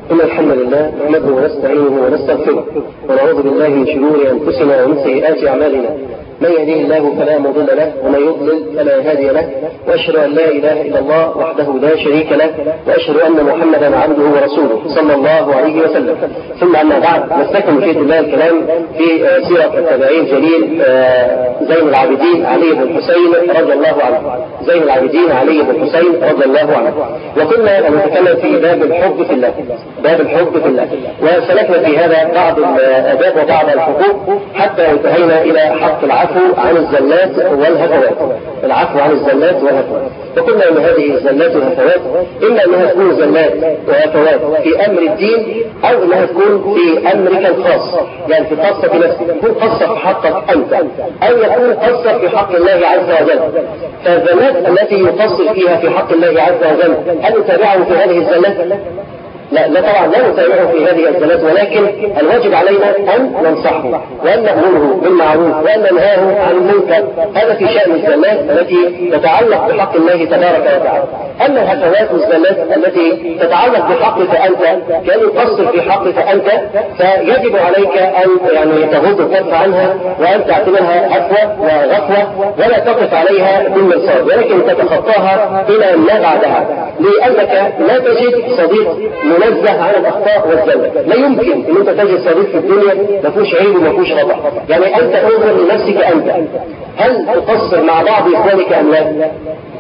إن الحمد لله نحمده ونستعينه ونستغفره ونعوذ بالله من شرور أنفسنا ومن سيئات أعمالنا. من يهديه الله فلا مضل له ومن يضلل فلا هادي له، وأشهد أن لا إله إلا الله وحده لا شريك له، وأشهد أن محمدا عبده ورسوله صلى الله عليه وسلم. ثم أما بعد، نستكمل في الله الكلام في سيرة التابعين الجليل زين العابدين علي بن الحسين رضي الله عنه. زين العابدين علي بن الحسين رضي الله عنه. وكنا نتكلم في باب الحب في الله، باب الحب في الله، وسلكنا في هذا بعض الآداب وبعض الحقوق حتى انتهينا إلى حق العفو عن الزلات والهفوات. العفو عن الزلات والهفوات. وقلنا ان هذه الزلات والهفوات اما انها تكون زلات وهفوات في امر الدين، او انها تكون في امرك الخاص، يعني في خاصه بنفسك، تكون خاصه في حقك انت، او يكون خاصه في حق الله عز وجل. فالزلات التي يفصل فيها في حق الله عز وجل هل نتابعه في هذه الزلات؟ لا طبعا لا نتابعه في هذه الزلات، ولكن الواجب علينا أن ننصحه وأن نأمره بالمعروف وأن ننهاه عن المنكر. هذا في شأن الزلات التي تتعلق بحق الله تبارك وتعالى. أما الهفوات والزلات التي تتعلق بحقك أنت، كأن يقصر في حقك أنت، فيجب عليك أن تغض الطرف عنها وأن تعتبرها هفوة وغفوة ولا تقف عليها بالمرصاد، ولكن تتخطاها إلى ما بعدها، لأنك لا تجد صديق منزه عن الاخطاء والزلات. لا يمكن ان انت تجد صديق في الدنيا ما فيهوش عيب وما فيهوش خطا. يعني انت انظر لنفسك انت، هل تقصر مع بعض اخوانك ام لا؟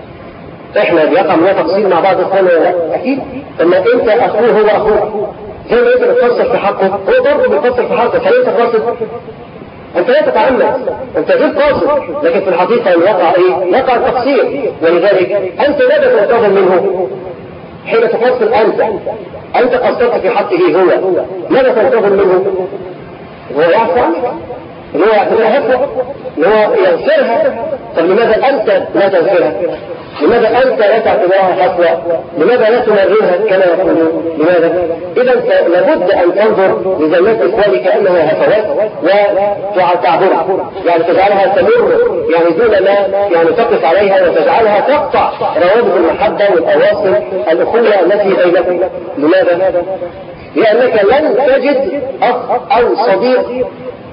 احنا بيقع لنا تقصير مع بعض اخواننا ولا لا؟ اكيد. لما انت اخوه هو اخوك، زي ما انت بتقصر في حقه هو برضه بيقصر في حقك، هل انت قاصد؟ انت لا تتعمد، انت غير قاصد، لكن في الحقيقه يقع ايه؟ يقع التقصير. ولذلك انت ماذا تنتظر منه حين تقصر أنت قصرت في حقه هو، ماذا تنتظر منه؟ هو يعفو عنك، هو يعتبرها هفوة، هو يغفرها. طب لماذا أنت لا تغفرها؟ لماذا أنت لا تعتبرها هفوة؟ لماذا لا تمررها كما يقولون؟ لماذا؟ إذا لابد أن تنظر لزلات إخوانك أنها هفوات وتعبرها، يعني تجعلها تمر، يعني دون ما تقف عليها، وتجعلها تقطع روابط المحبة والأواصر الأخوة التي بينكم. لماذا؟ لأنك لن تجد أخ أو صديق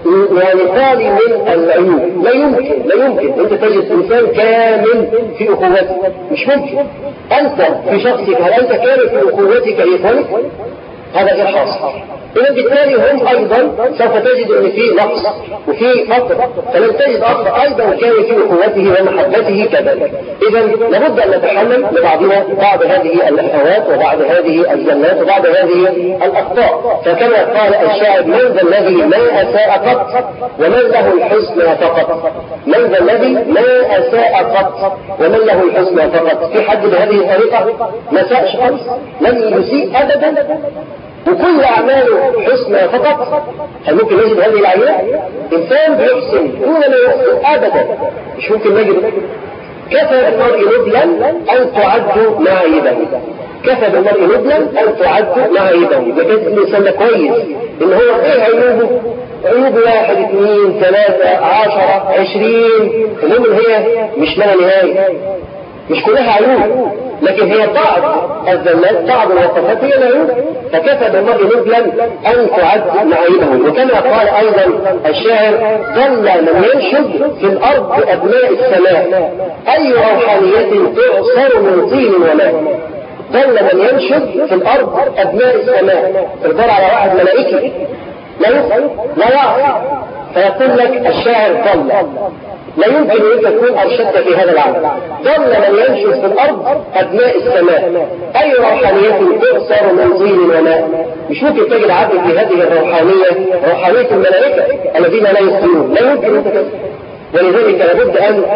خالي من العيوب. لا يمكن انت تجد انسان كامل في اخوتك، مش ممكن. انت في شخصك هل انت كامل في اخوتك لاخوانك؟ هذا غير حاصل. إذا بالتالي هم أيضا سوف تجد أن في نقص وفي فقر، فلن تجد أخ أيضا كان في أخوته ومحبته كذلك. إذا لابد أن نتحمل لبعضنا بعض هذه الأخوات وبعض هذه الزلات وبعض هذه الأخطاء. فكما قال الشاعر: من ذا الذي ما أساء قط ومن له الحسنى فقط. من ذا الذي ما أساء قط ومن له الحسنى فقط. في حد بهذه الطريقة ما ساءش خالص، لن يسيء أبدا، وكل أعماله حسنى فقط. هل ممكن نجد هذه العينة؟ إنسان بيحسن دون ما يحسن أبدا، مش ممكن نجد. كفى بالمرء نبلا أن تعد معايبه. كفى بالمرء نبلا أن تعد معايبه. لكن الإنسان كويس إن هو إيه عيوبه؟ عيوب 1 2 3 10 20. المهم هي مش لها نهاية، مش كلها عيوب، لكن هي بعض الزلات، بعض الوصفات هي العيوب. فكفى بالمرء نبلا أن تعد معايبه. وكما قال أيضا الشاعر: ظل من ينشد في الأرض أبناء السماء، أي روحانية تعصر من طين وماء. ظل من ينشد في الأرض أبناء السماء، تدور على واحد ملائكي لا يفعل لا يعصي، فيقول لك الشاعر: ظل. لا يمكن أن تكون أرشدت في هذا العمل. ظل من ينشد في الأرض أبناء السماء، أي روحانية تعصر من طين وماء. مش ممكن تجد عبد في هذه الروحانية، روحانية الملائكة الذين لا يخطئون. لا يمكن أن تكون. ولذلك لابد أن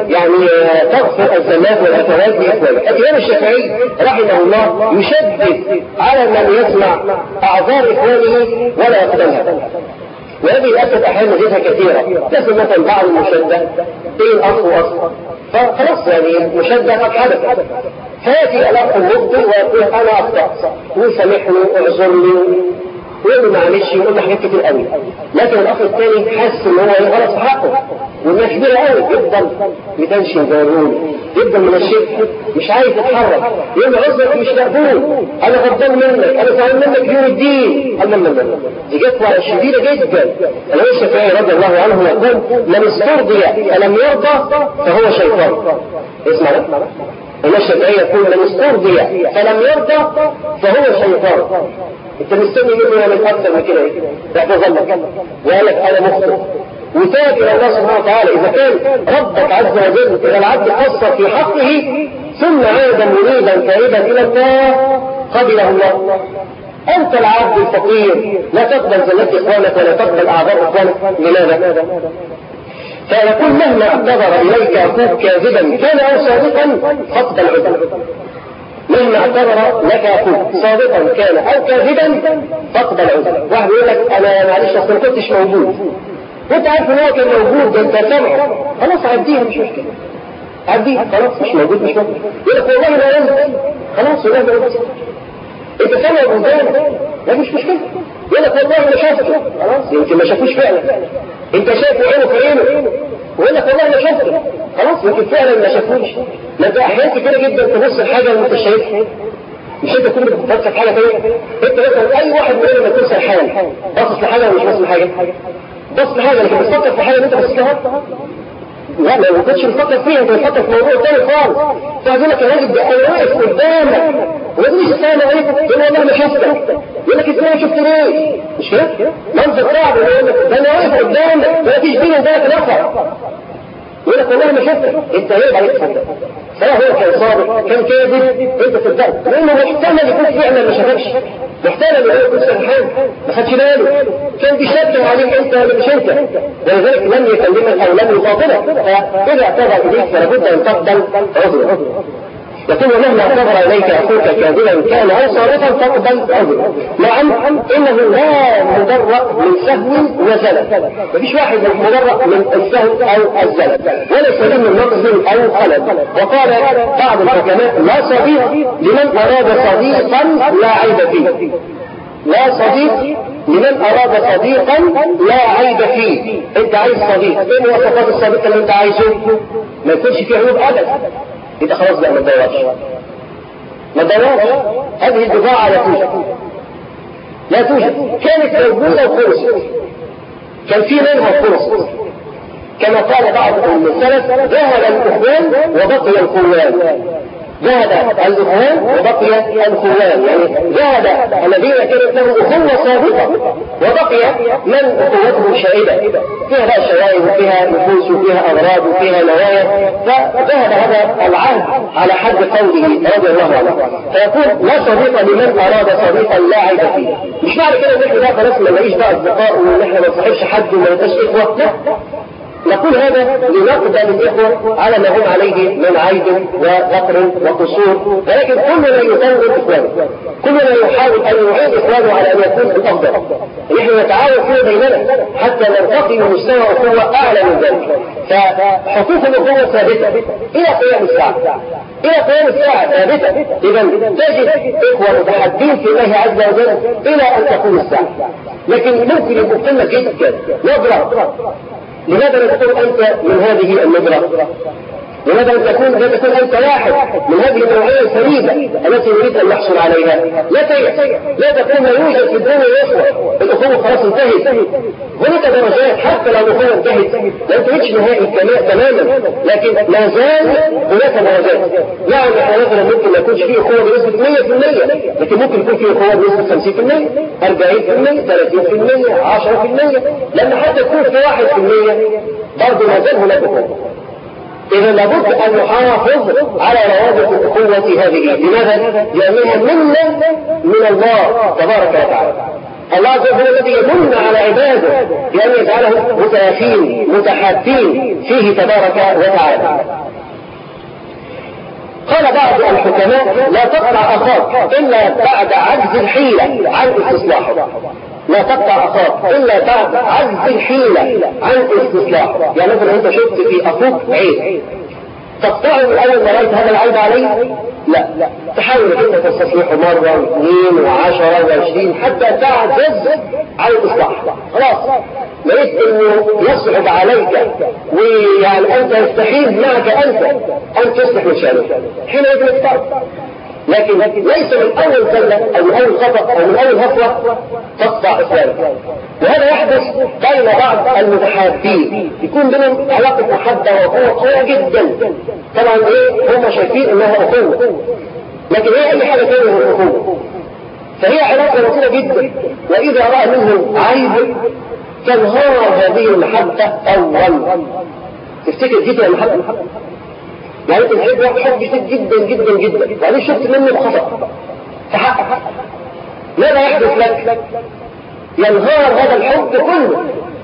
تغفر الزلات والهفوات لإخوانك. الإمام الشافعي رحمه الله يشدد على من يسمع أعذار إخوانه ولا يقبلها. وهذه الأسد أحيانا نجدها كثيرة. لكن مثلا بعض المشدة بين الأخ وأخ، فخلاص المشدة قد حدث، فيأتي الأخ المبطل ويقول: أنا أخطأت وسامحني واعذرني، ويقول معلش، ويقول له حاجات كتير قوي. لكن الأخ الثاني حس إن هو غلط في حقه، والناس كبيرة قوي يفضل متنشن زي ما بيقولوا، يفضل من الشرك مش عايز يتحرك، يقول عذرك مش مقبول، انا غضبان منك، انا زعلان منك يوم الدين. الله دي جت شديدة جدا. الإمام الشافعي رضي الله عنه يقول من استرضي فلم يرضى فهو شيطان. اسمع ده. الإمام الشافعي يقول من استرضي فلم يرضى فهو شيطان. انت مستني منه ولا اكثر من كده؟ ايه؟ اعتذر لك وقال لك انا مخطئ وتاب الى الله سبحانه وتعالى. اذا كان ربك عز وجل اذا العبد قصر في حقه ثم عاد منيبا تائبا الى الله قبله الله. انت العبد الفقير لا تقبل زلات اخوانك ولا تقبل اعذار اخوانك. لماذا؟ فيقول مهما اعتذر اليك اخوك كاذبا كان او صادقا فاقبل عذره. مهما اعتذر لك اخوك صادقا كان او كاذبا فاقبل عذره. واحد يقول لك انا معلش اصل ما كنتش موجود، وانت عارف ان هو كان موجود ده انت سامعه، خلاص عديها مش مشكله، عديها خلاص مش موجود مش موجود. يقول لك والله ما انت خلاص والله ما انت سامع قدامك لا مش مشكله. يقول لك والله ما شفته، خلاص يمكن ما شافوش فعلا، انت شايفه عينه في عينه، ويقول لك والله ما شفته، خلاص يمكن فعلا ما شافوش. ما انت احيانا كتير جدا تبص الحاجه اللي انت شايفها، مش انت كل بتفكر في حاجه ثانيه. انت مثلا اي واحد مننا لما يكون سرحان باصص لحاجه ولا مش باصص لحاجه؟ بص لحاجه لكن بتفكر في حاجه اللي انت باصص لها؟ لا ما كنتش بتفكر فيها، انت بتفكر في موضوع ثاني خالص. فيقول لك يا راجل ده انا واقف قدامك وما تقوليش السلام عليكم تقول والله ما شفتك. يقول لك ازاي ما شفتنيش؟ مش كده؟ منظر صعب يقول لك ده انا واقف قدامك ما فيش بيني وبينك نفر. يقول لك والله ما شفتك، انت عيب عليك تصدق. سواء هو كان صادق كان كاذب انت تصدقه، لانه محتمل يكون فعلا ما شافكش، محتمل يكون سرحان ما خدش باله، كان بيشتم عليك انت ولا مش انت، ولذلك لم يكلمك او لم يخاطبك. فاذا اعتذر اليك فلابد ان تقبل عذره. يقول مهما اعتذر اليك اخوك كاذبا كان او صادقا فاقبل عذره. نعم انه لا مبرأ من سهو وزلل، مفيش واحد مبرأ من السهو او الزلل، ولا سليم من نقص او خلل. وقال بعض الحكماء لا صديق لمن اراد صديقا لا عيب فيه. لا صديق لمن اراد صديقا لا عيب فيه. انت عايز صديق، ايه مواصفات الصديق اللي انت عايزه؟ ما يكونش فيه عيوب ابدا. انت خلاص بقى ما تدورش، ما تدورش. هذه البضاعة لا توجد. كانت موجودة وخلصت، كان في منها فرص. كما قال بعض السلف ذهب الاخوان وبقي الخوان. ذهب الاخوان وبقي الخوان، يعني ذهب الذين كانت لهم اخوه صادقه وبقي من اخوتهم شائبه، فيها بقى شوائب وفيها نفوس وفيها اغراض وفيها نوايا. فذهب هذا العهد على حد قوله رضي الله عنه. فيقول لا صديق لمن اراد صديقا لا عيب فيه. مش معنى كده ان احنا بقى خلاص ما نلاقيش بقى اصدقاء وان احنا ما نصاحبش حد وما نبقاش اخوه، لا. نقول هذا لنقبل الإخوة على ما هم عليه من عيب وفقر وقصور، ولكن كلنا يطور إخوانه، كلنا يحاول أن يعيد إخوانه على أن يكون الأفضل. نحن نتعاون فيه بيننا حتى نرتقي لمستوى أخوة أعلى من ذلك. فحقوق الأخوة ثابتة إلى قيام الساعة، إلى قيام الساعة ثابتة. إذا تجد إخوة متحدين في الله عز وجل إلى أن تقوم الساعة. لكن ممكن يكون قمة جدا نظرة. لماذا لا تكون أنت من هذه النظرة؟ لماذا لا تكون أنت واحد من هذه النوعية الفريدة التي نريد أن نحصل عليها؟ لا تكون يوجد في الدنيا الأخوة، الأخوة خلاص انتهت. هناك درجات حتى لو الأخوة انتهت لا تنتهيش نهائي تماما، لكن ما زال هناك درجات. يعني احنا مثلا ممكن ما يكونش فيه أخوة بنسبة 100%، لكن ممكن يكون فيه أخوة بنسبة 50%، 40%، 30%، 10%، لأن حتى يكون في 1% برضه ما زال هناك أخوة. إذا لابد أن نحافظ على روابط الأخوة هذه. لماذا؟ لأنها منة من الله تبارك وتعالى. الله عز وجل الذي يمن على عباده بأن يجعلهم متآخين متحابين فيه تبارك وتعالى. قال بعض الحكماء لا تقطع أخاك إلا بعد عجز الحيلة عن استصلاحه. لا تقطع أخاك إلا بعد عجز الحيلة عن استصلاحه. يعني مثلا أنت شفت في أخوك عيب، تقطعه من أول ما رأيت هذا العيب عليه؟ لا، تحاول أنت تستصلحه مرة واثنين و10 و20 حتى تعجز عن الإصلاح. خلاص لقيت انه يصعب عليك ويعني انت يستحيل معك انت ان تصلح من شأنك، حين يجب التعب. لكن ليس من اول زلة او من اول خطأ او من اول هفوة تقطع اسلامك. وهذا يحدث بين بعض المتحابين، يكون بينهم علاقة محبة وقوة قوية جدا. طبعا هم شايفين انها اخوة، لكن هي اي حاجة ثانية من الاخوة، فهي علاقة لطيفة جدا. واذا رأى منه عيب تنهار هذه المحبة اولا. تفتكر جدا المحبة، يعني انت تحب واحد حب شديد جدا جدا جدا، وبعدين شفت منه بخطأ فحقق، ماذا يحدث لك؟ ينهار هذا الحب كله.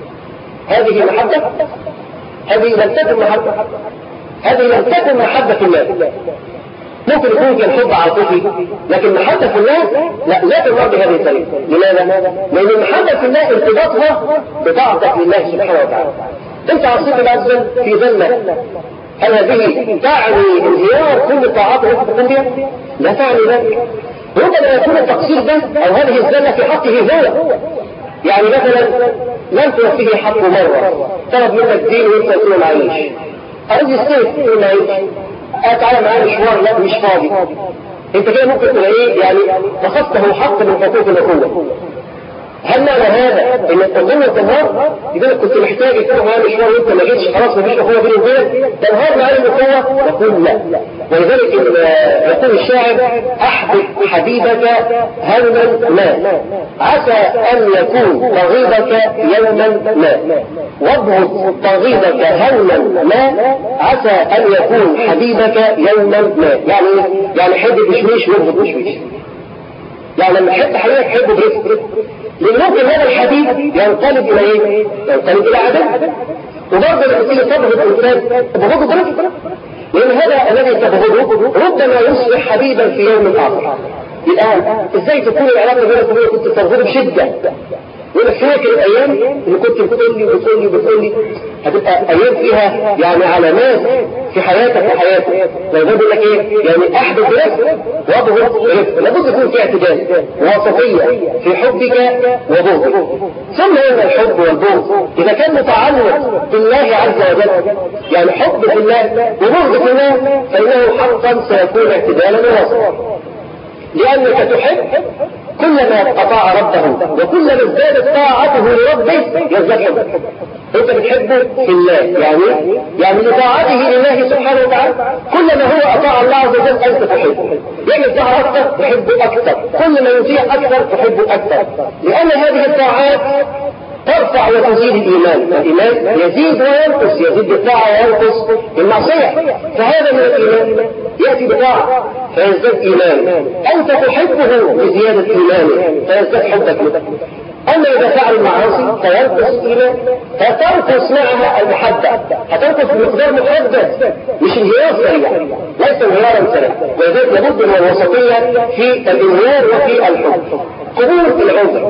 هذه محبة؟ هذه لم تكن محبة، هذه لم تكن محبة الله. ممكن يكون كان حب عاطفي، لكن محبة في الله لا تنهار بهذه الطريقة. لماذا؟ لأن المحبة في الله ارتباطها بطاعتك لله سبحانه وتعالى. انت عصيت العزل في ذلة، هل هذه تعني انهيار كل طاعات التي تقوم بها؟ لا تعني ذلك. ربما يكون التقصير ده او هذه الزلة في حقه هو، يعني مثلا لم توفيه حقه مرة، طلب منك دين وانت قلت له معيش، اريد يستلف معيش، تعالى معايا مشوار، لا مش فاضي. انت كده ممكن تبقى يعني فقدته حق من حقوق الاخوة. هل معنى هذا ان التنظيم تنهار؟ اذا كنت محتاج يكون معايا مشوار وانت ما جيتش، خلاص مفيش اخوه بيني وبينك، تنهار معايا الاخوه؟ يقول لا. ولذلك يقول الشاعر: احبب حبيبك هونا ما عسى ان يكون طغيبك يوما ما، وابغض طغيبك هونا ما عسى ان يكون حبيبك يوما ما. يعني حب بشويش وابغض بشويش. يعني لما تحب حبيبك حبه برفق، لأن ممكن هذا الحبيب ينقلب إلى إيه؟ ينقلب إلى عدم. وبرضه لما تيجي تبغض الإنسان تبغضه برفق، لأن هذا الذي تبغضه ربما يصبح حبيبا في يوم آخر. الآن إزاي تكون العلاقة بينك وبينه كنت تبغضه بشدة؟ وأنا فاكر الأيام اللي كنت بتقول لي هتبقى أيام فيها يعني علامات في حياتك وحياتك. لو بقول لك إيه؟ يعني أحدث رفق وأبغض رفق، لابد يكون في اعتدال وسطية في حبك وبغضك. ثم هذا الحب والبغض إذا كان متعلق بالله عز وجل، يعني حب في الله وبغض في الله، فإنه حقا سيكون اعتدالا ووسطا. لأنك تحب كلما أطاع ربه وكلما ازدادت طاعته لربه يزداد حبك. أنت بتحبه في الله، يعني لطاعته لله سبحانه وتعالى، كلما هو أطاع الله عز وجل أنت تحبه. يعمل طاعة أكثر تحبه أكثر، كل ما يطيع أكثر تحبه أكثر، لأن هذه الطاعات ترفع وتزيد الإيمان. الإيمان يزيد وينقص، يزيد بالطاعة وينقص بالمعصية. فهذا من الإيمان يأتي بطاعة فيزداد إيمان، أنت تحبه بزيادة إيمانه فيزداد حبك له. أما إذا فعل المعاصي فينقص الإيمان، فتنقص معها المحبة، هتنقص بمقدار محدد، مش انهيار سريع، ليس انهيارا سريعا. ولذلك لابد من الوسطية في الانهيار وفي الحب. قبول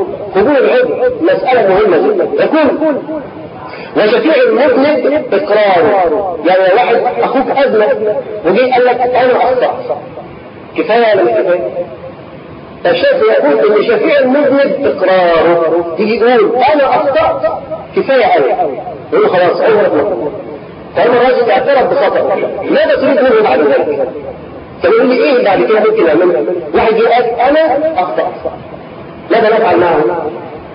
العذر مسألة مهمة جدا. يكون وشفيع المذنب إقراره، يعني واحد أخوك أذنب وجي قال لك أنا أخطأ، كفاية ولا مش كفاية؟ فالشافعي يقول إن شفيع المذنب إقراره، تيجي تقول أنا أخطأت كفاية أوي، يقول خلاص عمرك ما. فأنا الراجل اعترف بخطأ، ماذا تريد منه بعد ذلك؟ فيقول لي إيه بعد كده ممكن أعمله؟ واحد يقول أنا أخطأت، ماذا نفعل معه؟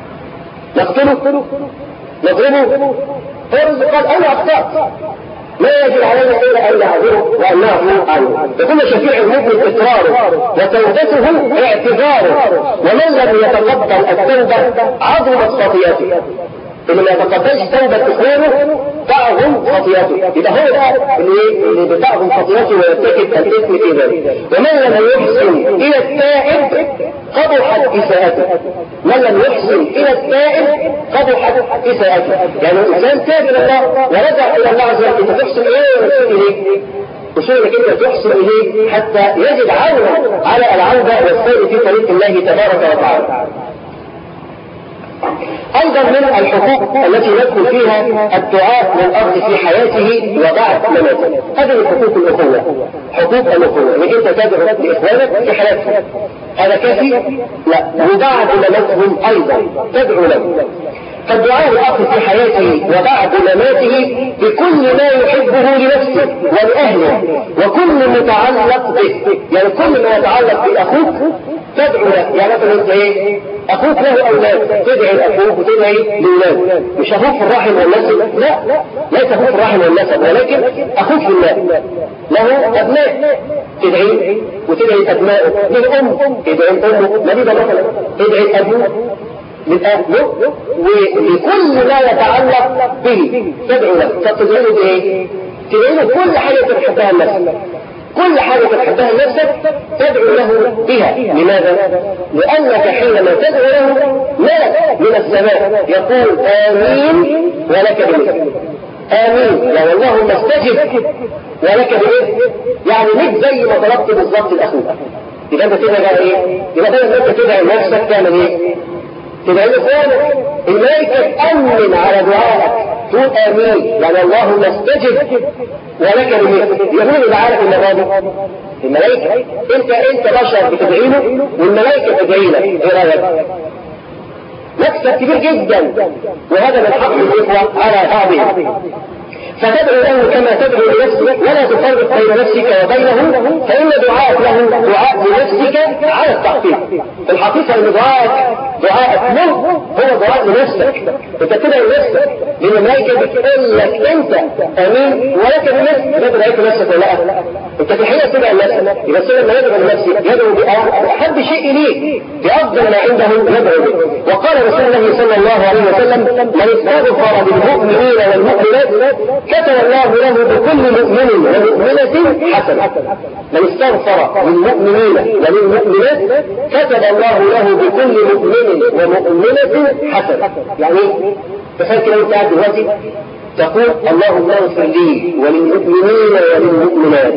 نقتله؟ نضربه؟ فرز قال أنا أخطأت، ما يجب علينا إلا أن نعذره وأن نعفو عنه. يكون شفيع المذنب إقراره وتوبته اعتذاره، ومن لم يتقبل التوبة عظمت خطيئته. اللي ما يتقبلش توبة إخوانه تعظم خطيئته، يبقى هو ده اللي بتعظم خطيئته ويرتكب الإثم في ذلك. ومن لم يحسن إلى التائب قبحت إساءته، من لم يحسن إلى التائب قبحت إساءته. يعني الإنسان تاب إلى الله ورجع إلى الله عز وجل، أنت تحسن إيه ورسول إليه؟ وشغلك أنت تحسن إليه حتى يجد عونا على العودة والسير في طريق الله تبارك وتعالى. أيضا من الحقوق التي يدخل فيها الدعاء للأرض في حياته وبعد مماته، هذه حقوق الأخوة، حقوق الأخوة، إنك أنت تدعو لإخوانك في حياتهم، هذا كافي؟ لا، وبعد مماتهم أيضا تدعو لهم. فالدعاء الأخ في حياته وبعد مماته بكل ما يحبه لنفسه ولأهله وكل متعلق به، يعني كل ما يتعلق بأخوك تدعو له. يعني مثلا انت ايه؟ اخوك له اولاد، تدعي لاخوك وتدعي لاولاد. مش اخوك في الرحم والنسب، لا، ليس اخوك في الرحم والنسب، ولكن اخوك في الله له ابناء، تدعي وتدعي ابنائه. للام تدعي امه مريضه مثلا، تدعي ابوه لأهله، ولكل ما يتعلق به تدعو له. فتدعي له بايه؟ تدعي له كل حاجه تحبها لنفسك، كل حاجة تحبها لنفسك تدعو له بها. لماذا؟ لأنك حينما تدعو له ملك من السماء يقول آمين ولك بمثل. آمين يعني اللهم استجب ولك بمثل، يعني ليك زي ما طلبت بالظبط لأخوك. يبقى أنت تدعي إيه؟ يبقى بدل ما أنت تدعي لنفسك تعمل إيه؟ تدعي لإخوانك. الملائكة تأمن على دعائك، تقول آمين يعني اللهم استجب ولك بمثل. يقول العالم المبادئ الملائكة، انت بشر بتدعي له والملائكة تدعي لك. ايه رأيك؟ مكسب كبير جدا، وهذا من حق الإخوة على بعضهم. فتدعو له كما تدعو لنفسك، ولا تفرق بين نفسك وبينه، فإن دعاءك له دعاء لنفسك على التحقيق. في الحقيقة أن دعاءك له هو دعاء لنفسك. أنت تدعو لنفسك، لأن الملائكة بتقول لك أنت آمين ولك بنفسك. أنت دعيت لنفسك ولا لا؟ أنت في الحقيقة تدعو لنفسك، يبقى السنة لما يدعو لنفسك يدعو بأحب شيء إليك، بأفضل ما عنده يدعو به. وقال رسول الله صلى الله عليه وسلم: من استغفر بالمؤمنين والمؤمنات كتب الله له بكل مؤمن ومؤمنة حسنة. من استغفر للمؤمنين وللمؤمنات كتب الله له بكل مؤمن ومؤمنة حسنة. يعني تخيل كده وانت قاعد دلوقتي تقول اللهم اغفر لي وللمؤمنين وللمؤمنات.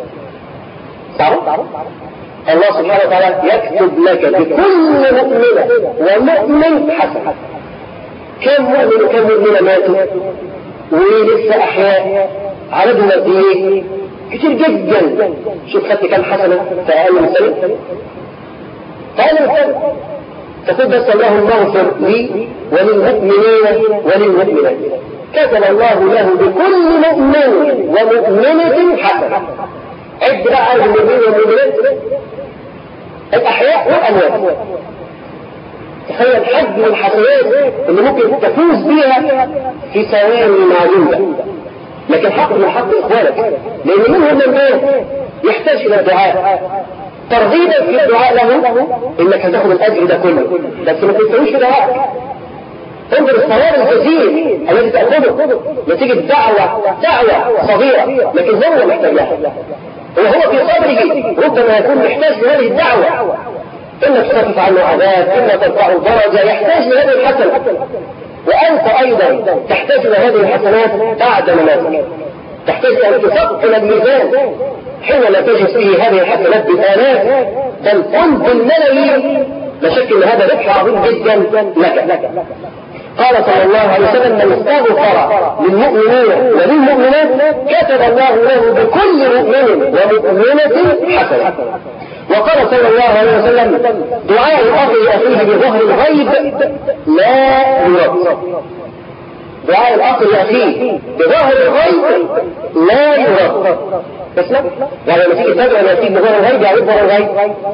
صح؟ الله سبحانه وتعالى يكتب لك بكل مؤمنة ومؤمن حسنة. كم مؤمن وكم مؤمنة ماتوا ولسه أحياء، عددهم قد ايه؟ كتير جدا. شوف خدت كم حسنة في أقل من سنة؟ تقول بس اللهم اغفر لي وللمؤمنين وللمؤمنات كتب الله له بكل مؤمن ومؤمنة حسنة. عد بقى على المؤمنين والمؤمنات الأحياء والأموات. تخيل حجم الحسنات اللي ممكن تفوز بها في ثواني معدودة. لكن حق من حق إخوانك، لأن منهم من يحتاج إلى الدعاء ترغيبا في الدعاء له، إنك هتاخد الأجر ده كله، بس ما تنسوش في دعائك. انظر الثواب الجزيل الذي تأخذه نتيجة دعوة صغيرة، لكن هو محتاج لها، وهو في صبره ربما يكون محتاج لهذه الدعوة. إما تخفف عنه عذاب، إما ترفعه درجة، يحتاج لهذه الحسنة. وأنت أيضا تحتاج لهذه الحسنات بعد مماتك، تحتاج أن تثقل الميزان حينما تجد فيه هذه الحسنات بالآلاف بل قم بالملايين. لا شك أن هذا ربح عظيم جدا لك. قال صلى الله عليه وسلم: من استغفر للمؤمنين وللمؤمنات كتب الله له بكل مؤمن ومؤمنة حسنة. وقال صلى الله عليه وسلم: دعاء الأخ لأخيه بظهر الغيب لا يرد. دعاء الأخ لأخيه بظهر الغيب لا يرد. بس لا، يعني لما تيجي تدعو لأخيك بظهر الغيب يعني بظهر الغيب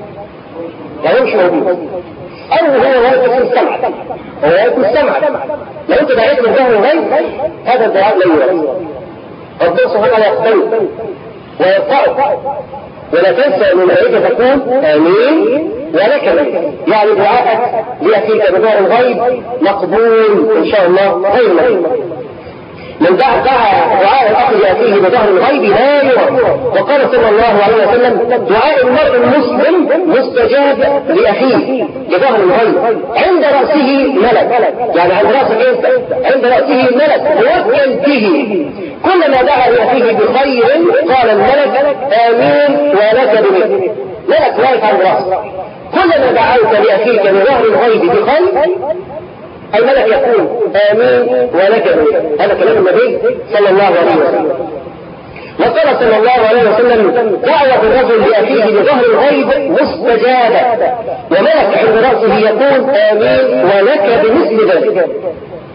يعني مش موجود، أو هو واقف السمع، هو واقف السمع. لو أنت دعيت من ظهر الغيب هذا الدعاء لا يرد. ربنا سبحانه وتعالى يقبله ويرفعه. ولا تنسى من الملائكة تقول آمين ولك بمثل، يعني دعاءك لأخيك بظهر الغيب مقبول إن شاء الله غير مقبول. من دعا دعاء الأخ لأخيه بظهر الغيب لا يرد. وقال صلى الله عليه وسلم: دعاء المرء المسلم مستجاب لأخيه بظهر الغيب عند رأسه ملك، يعني عند رأسه انت، عند رأسه ملك موكل به، كلما دعا لأخيه بخير قال الملك آمين ولك بمثل. ملك واقف عند رأسه، كلما دعوت لأخيك بظهر الغيب بخير الملك يقول آمين ولك بمثل. هذا كلام النبي صلى الله عليه وسلم. وقال صلى الله عليه وسلم: دعوة الرجل لأخيه بظهر الغيب مستجابة، وملك عند رأسه يقول آمين ولك بمثل ذلك.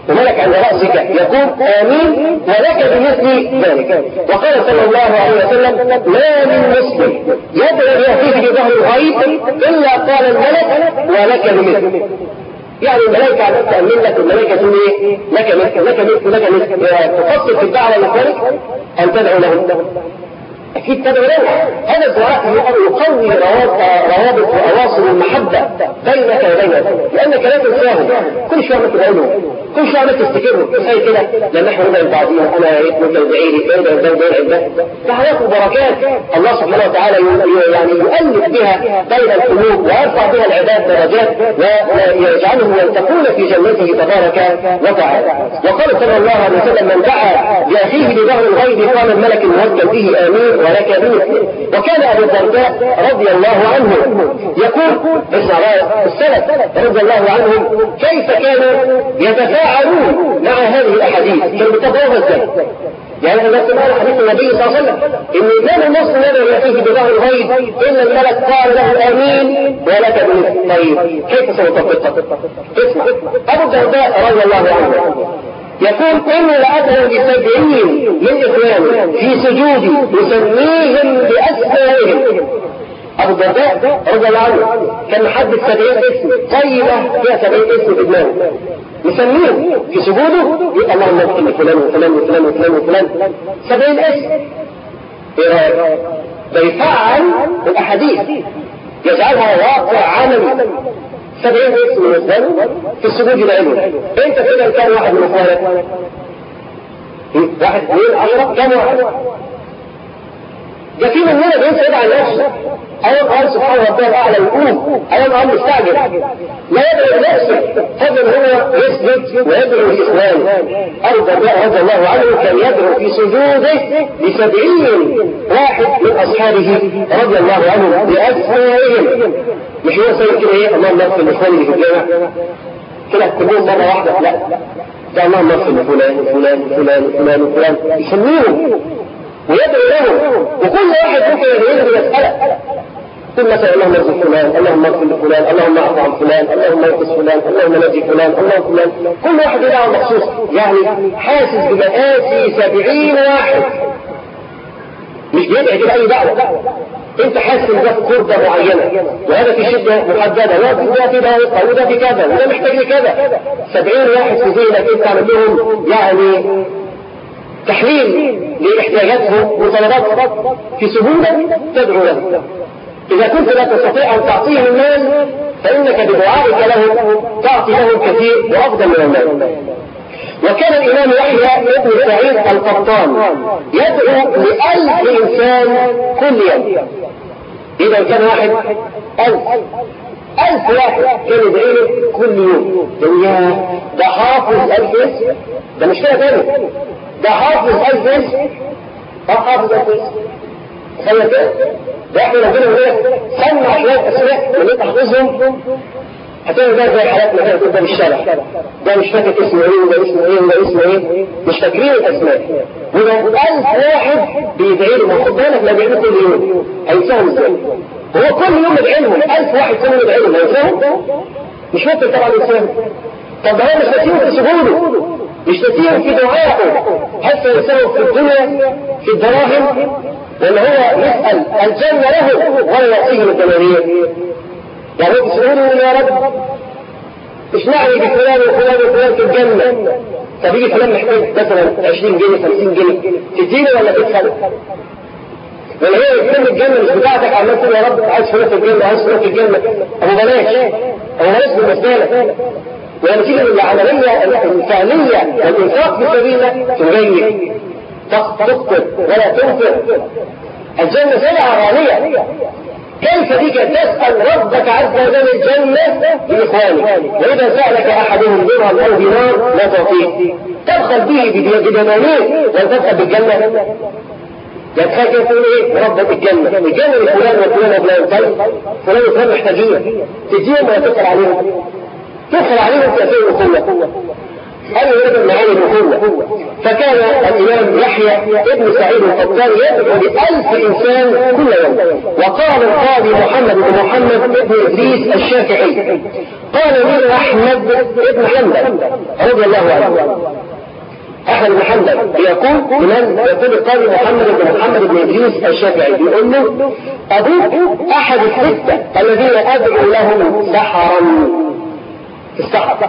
وملك عند رأسك يقول آمين ولك بمثل ذلك. وقال صلى الله عليه وسلم ما من مسلم يدعو بأخيه بظهر الغيب إلا قال الملك ولك بمثل. يعني الملائكة تأمن لك، الملائكة تقول ايه؟ لك مثل تفصل في الدعوة لذلك أن تدعو لهم. أكيد تدعو لهم. هذا الدعاء يقوي روابط وأواصر المحبة بينك وبينه، لأنك لا تنساه. كل شوية ما تقوله، كل شوية ما تفتكره. تخيل كده لما احنا ندعي بعضينا، أنا ممكن ادعي لي ادعي دعوات وبركات الله سبحانه وتعالى يعني يؤلف بها بين القلوب ويرفع بها العباد درجات ويجعلهم يلتقون في جنته تبارك وتعالى. وقال صلى الله عليه وسلم من دعا بأخيه بظهر الغيب قال الملك الموكل به آمين ولك بمثله. وكان أبو الدرداء رضي الله عنه يقول اسمع السلف رضي الله عنهم كيف كانوا يتفاعلون مع هذه الأحاديث، كانوا بيتفاعلوا ازاي؟ يعني احنا سمعنا حديث النبي صلى الله عليه وسلم ان ما المسلم يدعو يأخيه بظهر الغيب الا الملك قال له امين ولك بمثله. طيب كيف سنطبقها؟ اسمع ابو الدرداء رضي الله عنه يقول إني لأدعو ب70 من إخواني في سجودي يسميهم بأسمائهم. أبو الدرداء رضي الله عنه كان محدد 70 اسم، طيبة فيها 70 اسم في دماغه يسميهم في سجوده، يقول اللهم اغفر لفلان وفلان وفلان وفلان وفلان 70 اسم. بيفعل الأحاديث يجعلها واقع عملي. 70 اسم يسلم في السجود العلمي. انت كده كم واحد من اخوانك؟ 1 2 10 كم واحد؟ ده في مننا بينسى يدعي نفسه. أول قال سبحانه وتعالى الأعلى يقوم، أول قال مستعجل لا يدعو لنفسه، فضل هو يسجد ويدعو لإخوانه. أبو الدرداء رضي الله عنه كان يدعو في سجوده ل70 واحد من أصحابه رضي الله عنهم بأسمائهم. مش هو سيد كده ايه اللهم اغفر لإخواني في الجامع كده كلهم مرة واحدة، لا ده اللهم اغفر لفلان وفلان وفلان وفلان وفلان يسميهم ويدعو لهم. وكل واحد ممكن يدعو له بمسألة، كل مثلا اللهم اغفر فلان، اللهم اغفر لفلان، اللهم اعف عن فلان، اللهم انقذ فلان، اللهم نجي فلان، اللهم فلان. كل واحد يدعو مخصوص، يعني حاسس بمآسي 70 واحد، مش بيدعي كده اي دعوة. انت حاسس ان ده في قربة معينة وهذا في شدة محددة، وده في ضائقة وده في كذا وده محتاج لكذا. 70 واحد في ذهنك انت عمل لهم يعني تحليل لاحتياجاتهم وطلباتهم في سهولة تدعو لهم. إذا كنت لا تستطيع أن تعطيهم المال فإنك بدعائك لهم تعطي لهم كثير وأفضل من المال. وكان الإمام يحيى بن سعيد القطان يدعو ل1000 إنسان كل يوم. إذا كان واحد 1000 واحد كان يدعي له كل يوم. ده حافظ 1000 اسم، ده مش كده تاني، ده حافظ 1000 اسم، ده حافظ 1000 اسم. تخيل كده، ده احنا لو جينا نقول سمع شوية أسماء اللي تحفظهم هتلاقي ده زي حالاتنا كده قدام الشارع، ده مش فاكر اسمه ايه وده اسمه ايه وده اسمه ايه، مش فاكرين الاسماء. وده 1000 واحد بيدعي له، خد بالك ما بيعملوا كل يوم، هينساهم ازاي؟ هو كل يوم يدعي لهم 1000 واحد كل يوم يدعي لهم، هينساهم؟ مش ممكن طبعا ينساهم. طب ده هو مش نسيهم في سجوده، مش نسيهم في دعائه، هل سينساهم في الدنيا في الدراهم ولا هو يسأل الجنة له ولا يعطيهم الدنانير؟ يعني هو بيسألون يا رب اشمعني بفلان وفلان وفلان في الجنة، طب يجي فلان محتاج مثلا 20 جنيه 50 جنيه تديله ولا تدخل؟ ولا هو يكون الجنة مش بتاعتك عمال تقول يا رب عايز فلان في الجنة عايز فلان في الجنة، أبو بلاش بالنسبة لك. ونتيجة العملية الفعلية والإنفاق في سبيله تغير تقتل ولا تنفق. الجنة سلعة غالية، كيف بك تسأل ربك عز وجل الجنة لإخوانك؟ وإذا سألك أحدهم درهم أو دينار لا تعطيه، تبخل به بدنانير وتدخل بالجنة. يتخيل كيف تقول ايه ربك الجنة لفلان وفلان وفلان، طيب فلان وفلان محتاجين تديهم ولا تدخل عليهم؟ تدخل عليهم تأثير كله. هذه من معاني النبوة. فكان الإمام يحيى ابن سعيد القطان يدعو ل1000 إنسان كل يوم. وقال القاضي محمد بن محمد بن إدريس الشافعي قال لي أحمد بن حنبل رضي الله عنه، أحمد بن حنبل يقول القاضي محمد بن إدريس الشافعي يقول له أبوك أحد ال6 الذين أدعو لهم سحرا في السحر.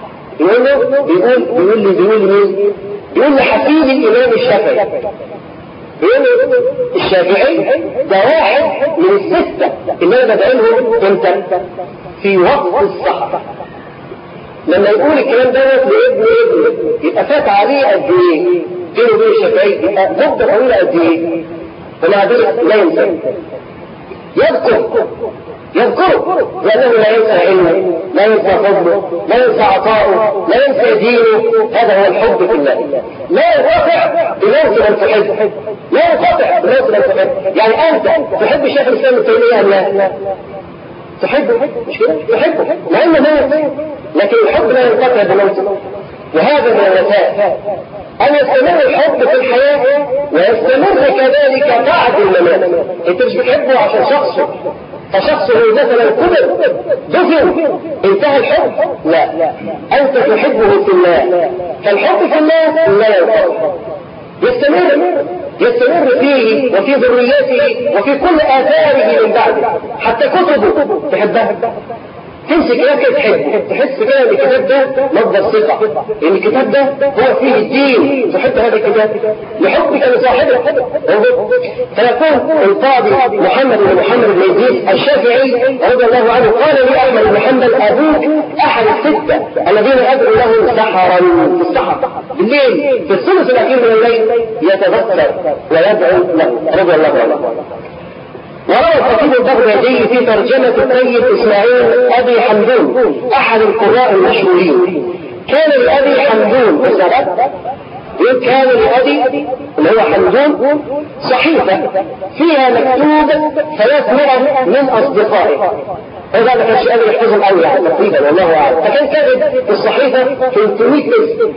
بيقول لحفيد الإمام الشافعي، بيقول الشافعي ده واحد من ال6 اللي أنا بدعيلهم امتى؟ في وقت السحر. لما يقول الكلام ده لابن ابنه يبقى فات عليه قد ايه؟ بينه وبين الشافعي يبقى مدة طويلة قد ايه؟ ومع ذلك لا ينسى، يذكره لأنه لا ينسى علمه، لا ينسى فضله، لا ينسى عطاؤه، لا ينسى دينه. هذا هو الحب في الله. لا ينقطع بموت من تحب، لا ينقطع بموت من تحب. يعني أنت تحب شيخ الإسلام ابن تيمية أم لا؟ تحبه، مش كده؟ تحبه مع إنه مات، لكن الحب لا ينقطع بموته. وهذا من الوفاء أن يستمر الحب في الحياة ويستمر كذلك بعد الممات. أنت مش بتحبه عشان شخصه، فشخصه مثلا كبر دفن انتهى الحب، لا، أنت تحبه في الله. فالحب في الله لا ينقطع، يستمر فيه وفي ذريته وفي كل آثاره من بعده. حتى كتبه تحبها، تمسك كتاب كده تحبه، تحس كده ان الكتاب ده مصدر ثقة، ان الكتاب ده هو فيه الدين، تحب هذا الكتاب لحبك لصاحبه. فيكون القاضي محمد بن إدريس الشافعي رضي الله عنه قال لي أحمد بن حنبل أبوك أحد ال6 الذين أدعو لهم سحرا في السحر بالليل في الثلث الأخير من الليل يتذكر ويدعو له رضي الله عنه. وروى الخطيب البغدادي في ترجمة الطيب إسماعيل أبي حمدون أحد القراء المشهورين كان لأبي حمدون كان لأبي اللي هو حمدون صحيفة فيها مكتوب 300 من أصدقائه. هذا ما كانش قادر يحفظهم قوي يعني تقريبا والله أعلم. فكان كاتب في الصحيفة 300 اسم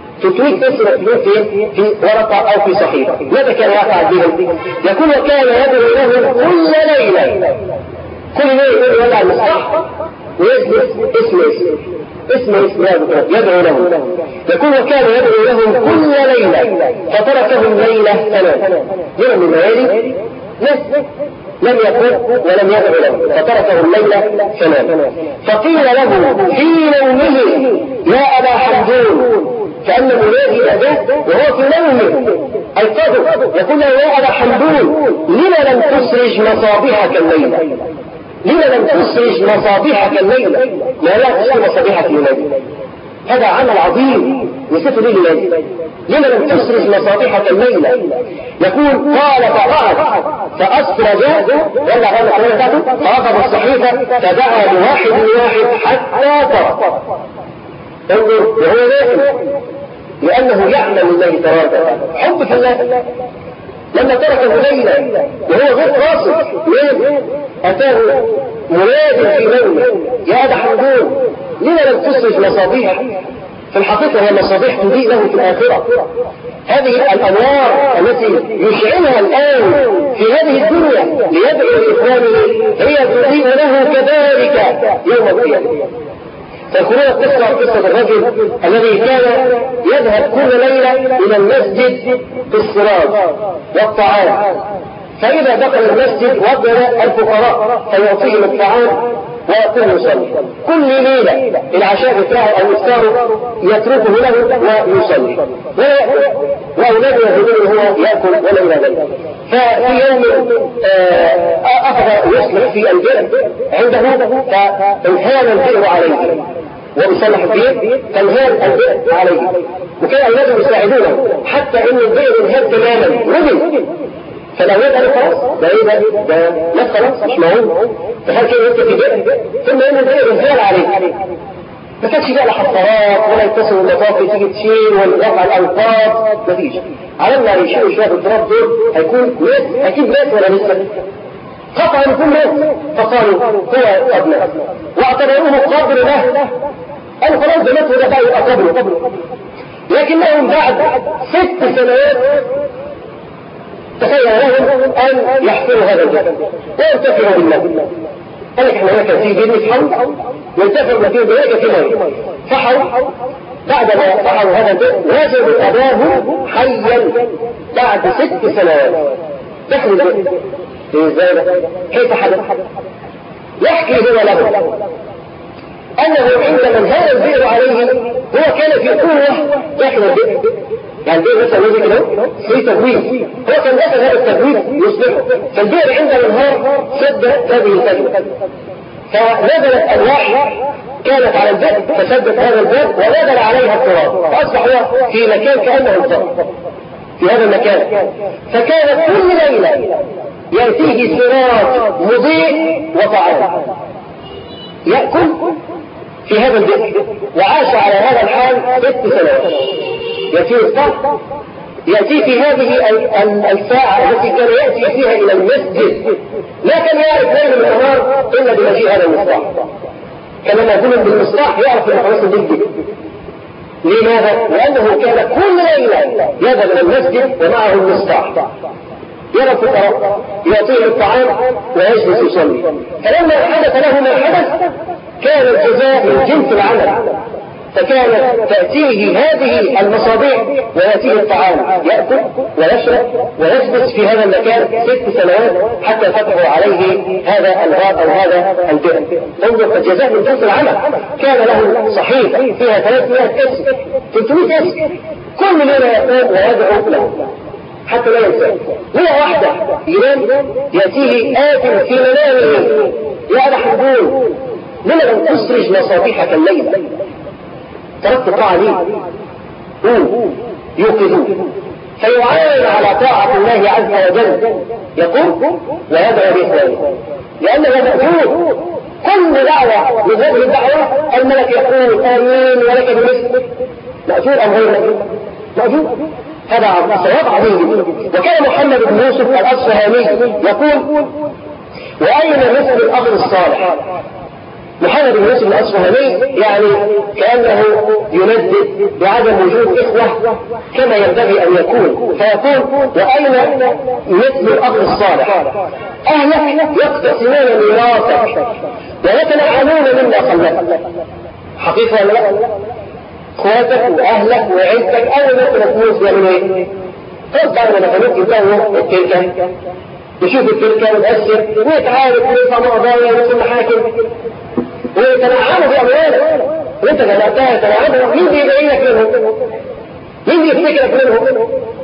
في ورقة أو في صحيفة. ماذا كان يفعل بهم؟ يقول وكان يدعو لهم كل ليلة يضع المصباح ويجلس اسم يدعو لهم. يقول وكان يدعو لهم كل ليلة فتركهم ليلة 3 يوم من الليالي ناس لم يقول ولم يدعو لهم فتركهم ليلة 3. فقيل له في نومه يا أبا حمدون، كأن منادي أداه وهو في نومه أيقظه يقول له يا أبا حمدون لما لم تسرج مصابيحك الليلة؟ لما لم تسرج مصابيحك الليلة؟ لا تسرج مصابيحك الليلة، هذا عمل عظيم نسيت ليه الليلة. لما لم تسرج مصابيحك الليلة؟ يقول قال فقعد فأسرج ولا غير الكلام بتاعته فأخذ الصحيفة فدعا لواحد حتى ترك. انظر وهو نائم لأنه يعمل لله تبارك حب في الله. لما تركه ليلة وهو غير راصد أتاه مناد في نومه يا أبا حمدون لما لم تسرج مصابيح؟ في الحقيقة هي مصابيح تضيء له في الآخرة. هذه الأنوار التي يشعلها الآن في هذه الدنيا ليدعو لإخوانه هي تضيء له كذلك يوم القيامة. تذكرون قصة الرجل الذي كان يذهب كل ليلة إلى المسجد بالسراج والطعام، فإذا دخل المسجد وجد الفقراء فيعطيهم الطعام ويقوم يصلي كل ليلة. العشاء بتاعه أو إفطاره يتركه له ويصلي وأولاده يهدون هو يأكل ولا ينام. ففي يوم أخذ يصلح في البئر عنده فانهال البئر عليه وبيصلح البئر فانهال البئر عليه، وكان أولاده يساعدونه حتى إن البئر انهال تماما رجل. فالأولاد قالوا خلاص ده ايه ده لا خلاص مش معقول تخيل كده انت في بئر ثم ان البئر انهال عليه. ما كانش بقى لا حفارات ولا يتصلوا بالمطافي تيجي تشيل ولا رفع الأنقاض، مفيش. على ما يشيلوا شوية التراب دول هيكون ناس أكيد ناس ولا لسه قطعا يكون موت، فقالوا هو قد مات واعتبروه قبر له، قالوا خلاص ده مات وده بقى يبقى قبره. لكنهم بعد 6 سنوات تخيل لهم ان يحفروا هذا الجبل ويرتفعوا بالله. قال لك احنا هناك في جنة حول ويرتفعوا فيه بلاجة في ماء، فحوا. بعد ما فحوا هذا الجبل وجدوا اباه حيا بعد 6 سنوات. دخلوا الجبل ازاي؟ كيف حدث؟ يحكي هو له انه عندما انهار البئر عليه هو كان في قوه داخل البئر، يعني البئر مثلا يجي كده في تبويب، هو كان داخل هذا التبويب يصلحه، فالبئر عندما انهار سد هذه الكلمه، فنزلت الواح كانت على البئر فسدت هذا البئر ونزل عليها التراب، فاصبح هو في مكان كانه انفرد في هذا المكان. فكانت كل ليله ياتيه سراج مضيء وطعام ياكل في هذا البئر، وعاش على هذا الحال 6 سنوات. يأتيه الصبح، يأتي في هذه الساعة التي كان يأتي فيها إلى المسجد، لا كان يعرف ليل من النهار إلا بمجيء هذا المصباح، كما نقول بالمصباح يعرف أن خلاص الجد. لماذا؟ لأنه كان كل ليلة يذهب إلى المسجد ومعه المصباح، يرى الفقراء يعطيه الطعام ويجلس يصلي. فلما حدث له ما حدث كان الجزاء من جنس العمل، فكانت تأتيه هذه المصابيح ويأتيه الطعام يأكل ويشرب ويجلس في هذا المكان 6 سنوات حتى فتحوا عليه هذا الغار أو هذا البئر. انظر الجزاء من جنس العمل. كان له صحيفة فيها 300 اسم 300 اسم، كل ليلة يقوم ويدعو له حتى لا ينسى. ليلة واحدة ينام يأتيه آت في منامه يا أبا حبون لما لم تسرج مصابيحك الليل، تركت طاعة لي يوقظون، فيعان على طاعة الله عز وجل، يقوم ويدعو بإسلامه لأنه مأجور. كل دعوة من هذه الدعوة الملك يقول آمين ولك بمثل، مأجور أم غير مأجور؟ مأجور. هذا ثواب عظيم. وكان محمد بن يوسف الأصفهاني يقول وأين مثل الأخ الصالح؟ محمد بن يوسف الأصفهاني يعني كأنه يندد بعدم وجود إخوة كما ينبغي أن يكون، فيقول وأين مثل الأخ الصالح؟ أهلك يقتسمون ميراثك ويتنعمون مما خلقك. حقيقة ولا لا؟ اخواتك واهلك وعيلتك اول ما تنفوز يعملوا ايه؟ خلاص بعد ما دخلوك يبداوا التركه، يشوف التركه ويتاثر ويتعارف ويفهم قضايا ويدخل محاكم ويتنعموا باموالك وانت جمعتها يتنعموا. مين بيدعي لك منهم؟ مين يفتكرك منهم؟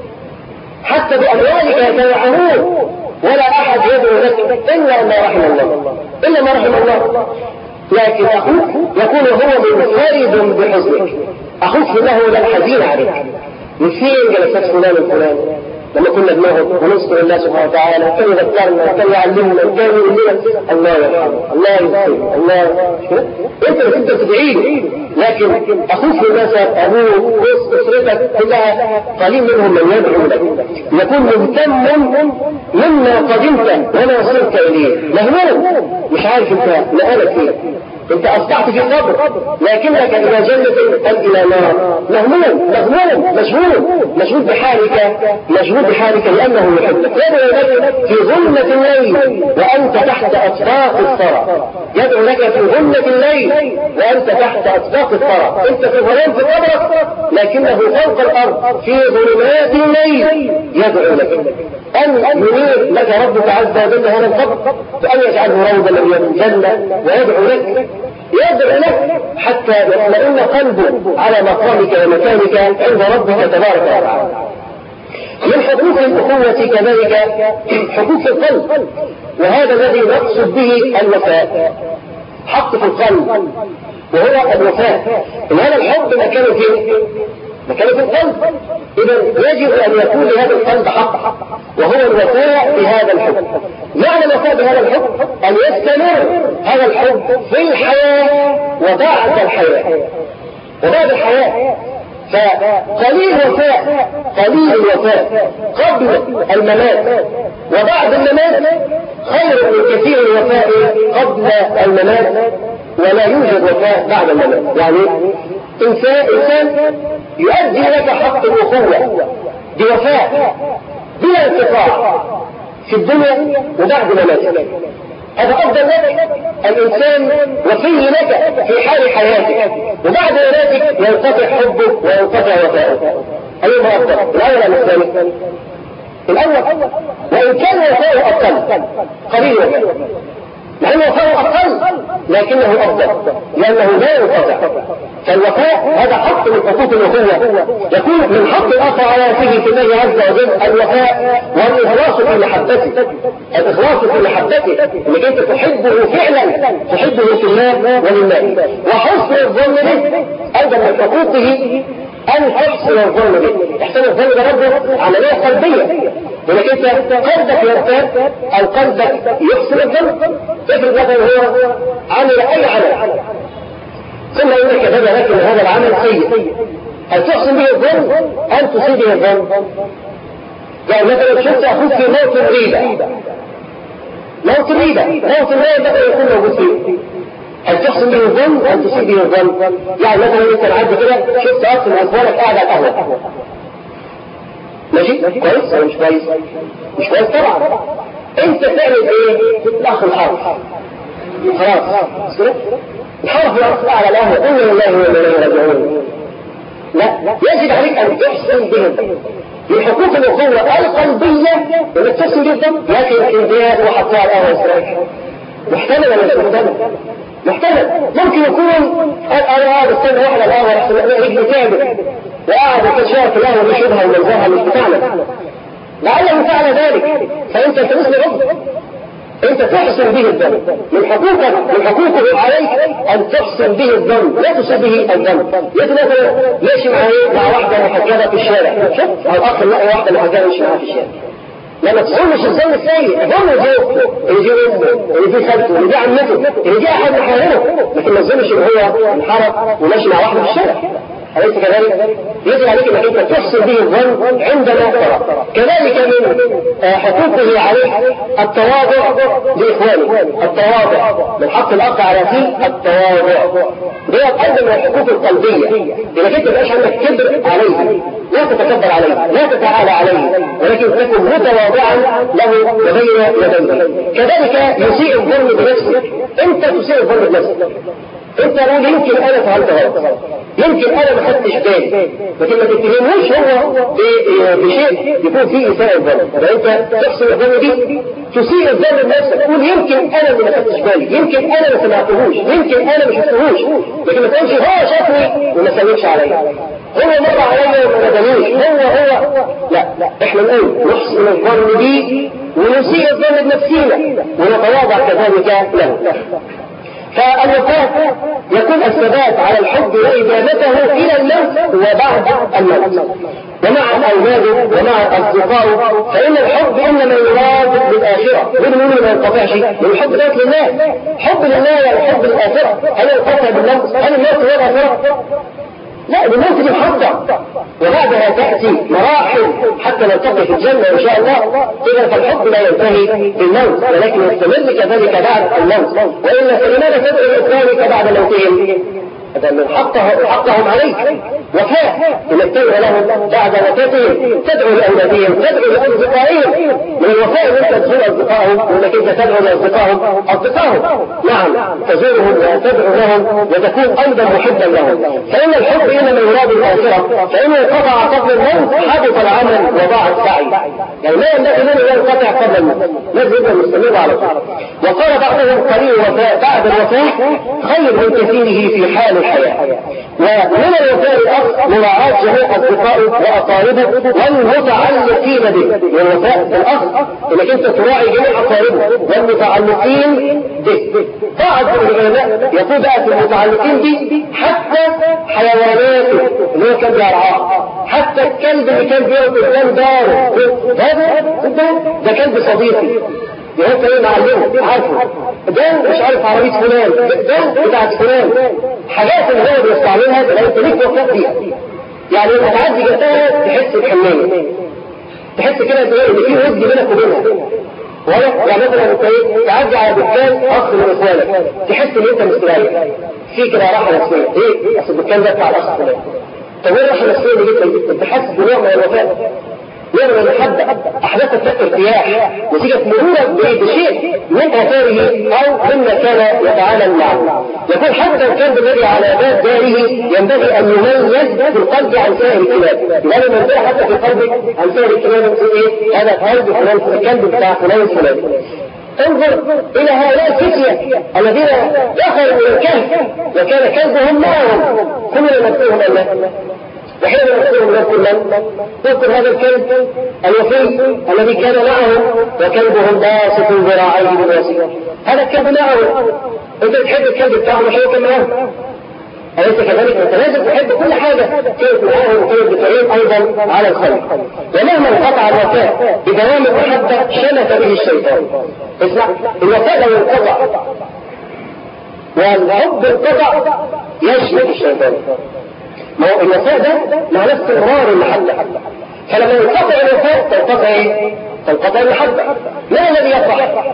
حتى باموالك يتنعمون ولا احد يدعو لك الا ما رحم الله، الا ما رحم الله. لكن أخوك يكون هو منفرد بحزنك، أخوك له للحزين عليك. نسين جلسات فلان الفلان لما كنا بنقعد ونذكر الله سبحانه وتعالى كان يذكرنا كان يعلمنا كان يقول لنا الله يرحمه الله يغفره الله. انت اللي تقدر تدعي له، لكن اخوك في الناس ابوك اسرتك كلها قليل منهم من يدعو لك. يكون مهتم مما قدمت وما وصلت اليه، مهموم مش عارف انت مقالك ايه، انت اصبحت في قبر لكنك الى جنة قد الى نار، مهموم مغموم مشغول بحالك لانه يحبك. يدعو لك في ظلمة الليل وانت تحت اطباق الثرى، يدعو لك في ظلمة الليل وانت تحت اطباق الثرى. انت في ظلام في قبرك لكنه فوق الارض في ظلمات الليل يدعو لك ان ينير لك ربك عز وجل هذا القبر وان يجعله روضا من الجنة ويدعو لك حتى يطمئن قلبه على مقامك ومكانك عند ربك تبارك وتعالى. من حقوق الأخوة كذلك حقوق القلب، وهذا الذي نقصد به الوفاء. حق في القلب وهو الوفاء. إن هذا الحب مكانه فين؟ مكانه في القلب. إذا يجب أن يكون لهذا القلب حق وهو الوفاء بهذا الحب. معنى الوفاء بهذا الحب أن يستمر هذا الحب في الحياة وبعد الحياة فقليل الوفاء قبل الممات وبعد الممات خير من كثير الوفاء قبل الممات ولا يوجد وفاء بعد الممات. يعني إنسان يؤدي لك حق الأخوة بوفاء بلا انقطاع في الدنيا وبعد مماتك، هذا أفضل لك. الإنسان وفي لك في حال حياتك وبعد مماتك ينقطع حبه وينقطع وفاؤه. أيهما أفضل؟ الأول أم الثاني؟ الأول، وإن كان وفاؤه أقل قليلا، مع أنه وفاؤه أقل لكنه أفضل لأنه لا ينقطع. فالوفاء هذا حق من حقوق الأخوة، يكون من حق الأخ على أخيه في الله عز وجل الوفاء والإخلاص في محبته، الإخلاص في محبته، أنك أنت تحبه فعلا، تحبه في الله ولله. وحسن الظن به أيضا من حقوقه أن تحسن الظن به. إحسان الظن ده برضه عملية قلبية، لأنك أنت قلبك يرتاح أو قلبك يحسن الظن. افرض مثلا هو عمل أي عمل ثم يقول لك بدا لكن هذا العمل سيء، هل تحسن به الظن أم تسيء به الظن؟ يعني مثلا شفت أخوك في موت الريبة، موت الريبة بدأ يكون موجود فيه، هل تحسن به الظن أم تسيء به الظن؟ يعني مثلا أنت معدي كده شفت أخ من أخوانك قاعد على القهوة، ماشي؟ كويس ولا مش كويس؟ مش كويس طبعا. أنت تعمل إيه؟ الأخ الحرف خلاص الحرف يرفع على الأهل إنا لله وإنا إليه راجعون. لا، يجب عليك أن تحسن بهم من حقوق الأخوة القلبية أنك تحسن بهم، لكن الإنجاز وحطها على الأهل والسراج محتمل ولا مش محتمل؟ ممكن يكون أنا قاعد استنى واحد على القهوة رجلي تعبت وقاعد وكشاف في القهوة بيشوفها ومنزلها مش بتاعنا، لعله فعل ذلك فأنت تمثل ربك. أنت تحسن به الظن، من حقوقه عليك أن تحسن به الظن، لا تسيء به الظن. مثلا ماشي مع واحدة محجبة في الشارع، شوف الأخ نلاقي واحدة محجبة ماشي معاها في الشارع، لما تظنش الظن السيء، ظن زوجته اللي دي أمه اللي دي خالته اللي دي عمته اللي دي أحد محارمه، لكن ما تظنش إن هو انحرف وماشي مع واحدة في الشارع. أليس كذلك؟ يجب عليك أنك أنت تحسن به الظن عندما ترى. كذلك من حقوقه عليك التواضع لإخوانه، التواضع من حق الأخ على أخيه، التواضع دي أيضا من الحقوق القلبية، إنك أنت مبقاش عندك كبر عليه، لا تتكبر عليه، لا تتعالى عليه، ولكن تكون متواضعا له وبين يديه. كذلك يسيء الظن بنفسك، أنت تسيء الظن بنفسك. انت قول يمكن انا فهمت غلط، يمكن انا ما خدتش بالي، لكن ما تتهموش هو بشيء يكون فيه اساءة الظن. فانت تحسن الظن دي تسيء الظن بنفسك، قول يمكن انا اللي ما خدتش بالي، يمكن انا ما سمعتهوش، يمكن انا ما شفتهوش، لكن ما تقولش هو شافني وما سلمش عليا، هو مر عليا وما ندموش، هو لا، احنا نقول نحسن الظن دي ونسيء الظن بنفسينا ونتواضع كذلك له. فالوفاء يكون الثبات على الحب وإدامته إلى الموت وبعد الموت، ومع أولاده ومع أصدقائه، فإن الحب إنما يراد بالآخرة، بالمؤمن ما ينقطعش من الحب ذات لله. حب لله والحب للآخرة، هل ينقطع بالموت؟ هل الموت هو الآخرة؟ لا، الموت دي محطة وبعدها تأتي مراحل حتى نلتقي في الجنة إن شاء الله. إذا فالحب لا ينتهي بالموت ولكن يستمر كذلك بعد الموت، وإلا فلماذا تدعو لإخوانك بعد موتهم؟ هذا من حقهم عليك وفاء، إنك تدعو لهم بعد وفاتهم، تدعو لأولادهم، تدعو لأصدقائهم. من الوفاء إن أنت تزور أصدقائهم وإنك أنت تدعو لأصدقائهم، نعم تزورهم وتدعو لهم وتكون أيضا محبا لهم. فإن الحب إنما يراد الآخرة، فإنه انقطع قبل الموت حدث العمل وضاع السعي. يعني ما ينبغي منه أن ينقطع قبل الموت، لازم يبقى مستمر على طول. وقال بعضهم قليل الوفاء بعد الوفاة خير من كثيره في حال الحياة. ومن الوفاء الأخ مراعاة جميع أصدقائه وأقاربه والمتعلقين به. والوفاء الأخ إنك أنت تراعي جميع أقاربه والمتعلقين به. بعض العلماء يقول بقى في المتعلقين به حتى حيواناته اللي هو كان بيرعاه، حتى الكلب اللي كان بيقعد قدام داره، ده كلب صديقي، ده انت ايه معلمه عارفه، ده مش عارف عربية فلان، ده بتاعت فلان، حاجات اللي هو بيستعملها لو انت ليك وفاء فيها. يعني لما تعدي جنبها تحس بحنية، تحس كده ان في ود بينك وبينها، يعني مثلا انت ايه تعدي على دكان اخ من اخوانك تحس ان انت مستريح في كده راحه نفسيه. ايه؟ اصل الدكان ده بتاع الاخ فلان. طب ايه الراحه النفسيه اللي جدا؟ انت حاسس بنوع من الوفاء، نوع من المحبه، احداثك لك ارتياح نتيجه مرورك بشيء من اثاره او مما كان يتعامل معه. يقول حتى الكلب الذي على باب داره ينبغي ان يميز في القلب عن سائر الكلاب. لما ينبغي حتى في قلبك عن سائر الكلاب يقول ايه؟ هذا قلب فلان، الكلب بتاع فلان الفلاني. انظر الى هؤلاء الفتية الذين دخلوا من الكهف وكان كلبهم معهم، كلنا نذكرهم الله. وحين نذكرهم نذكر من؟ نذكر هذا الكلب الوفي الذي كان معهم وكلبهم باسط ذراعيه بالواسطة. هذا الكلب معهم. انت تحب الكلب بتاعه مش هو كان معهم؟ أليس كذلك؟ أنت لازم تحب كل حاجة كيف معاهم وكيف بتعين أيضا على الخلق. ومهما انقطع الوفاء بدوام المحبة شمت به الشيطان. اسمع، الوفاء لو انقطع والحب انقطع يشمت الشيطان. ما هو الوفاء ده معناه استمرار المحبة، فلما ينقطع الوفاء تنقطع ايه؟ تنقطع المحبة. ما الذي يفرح؟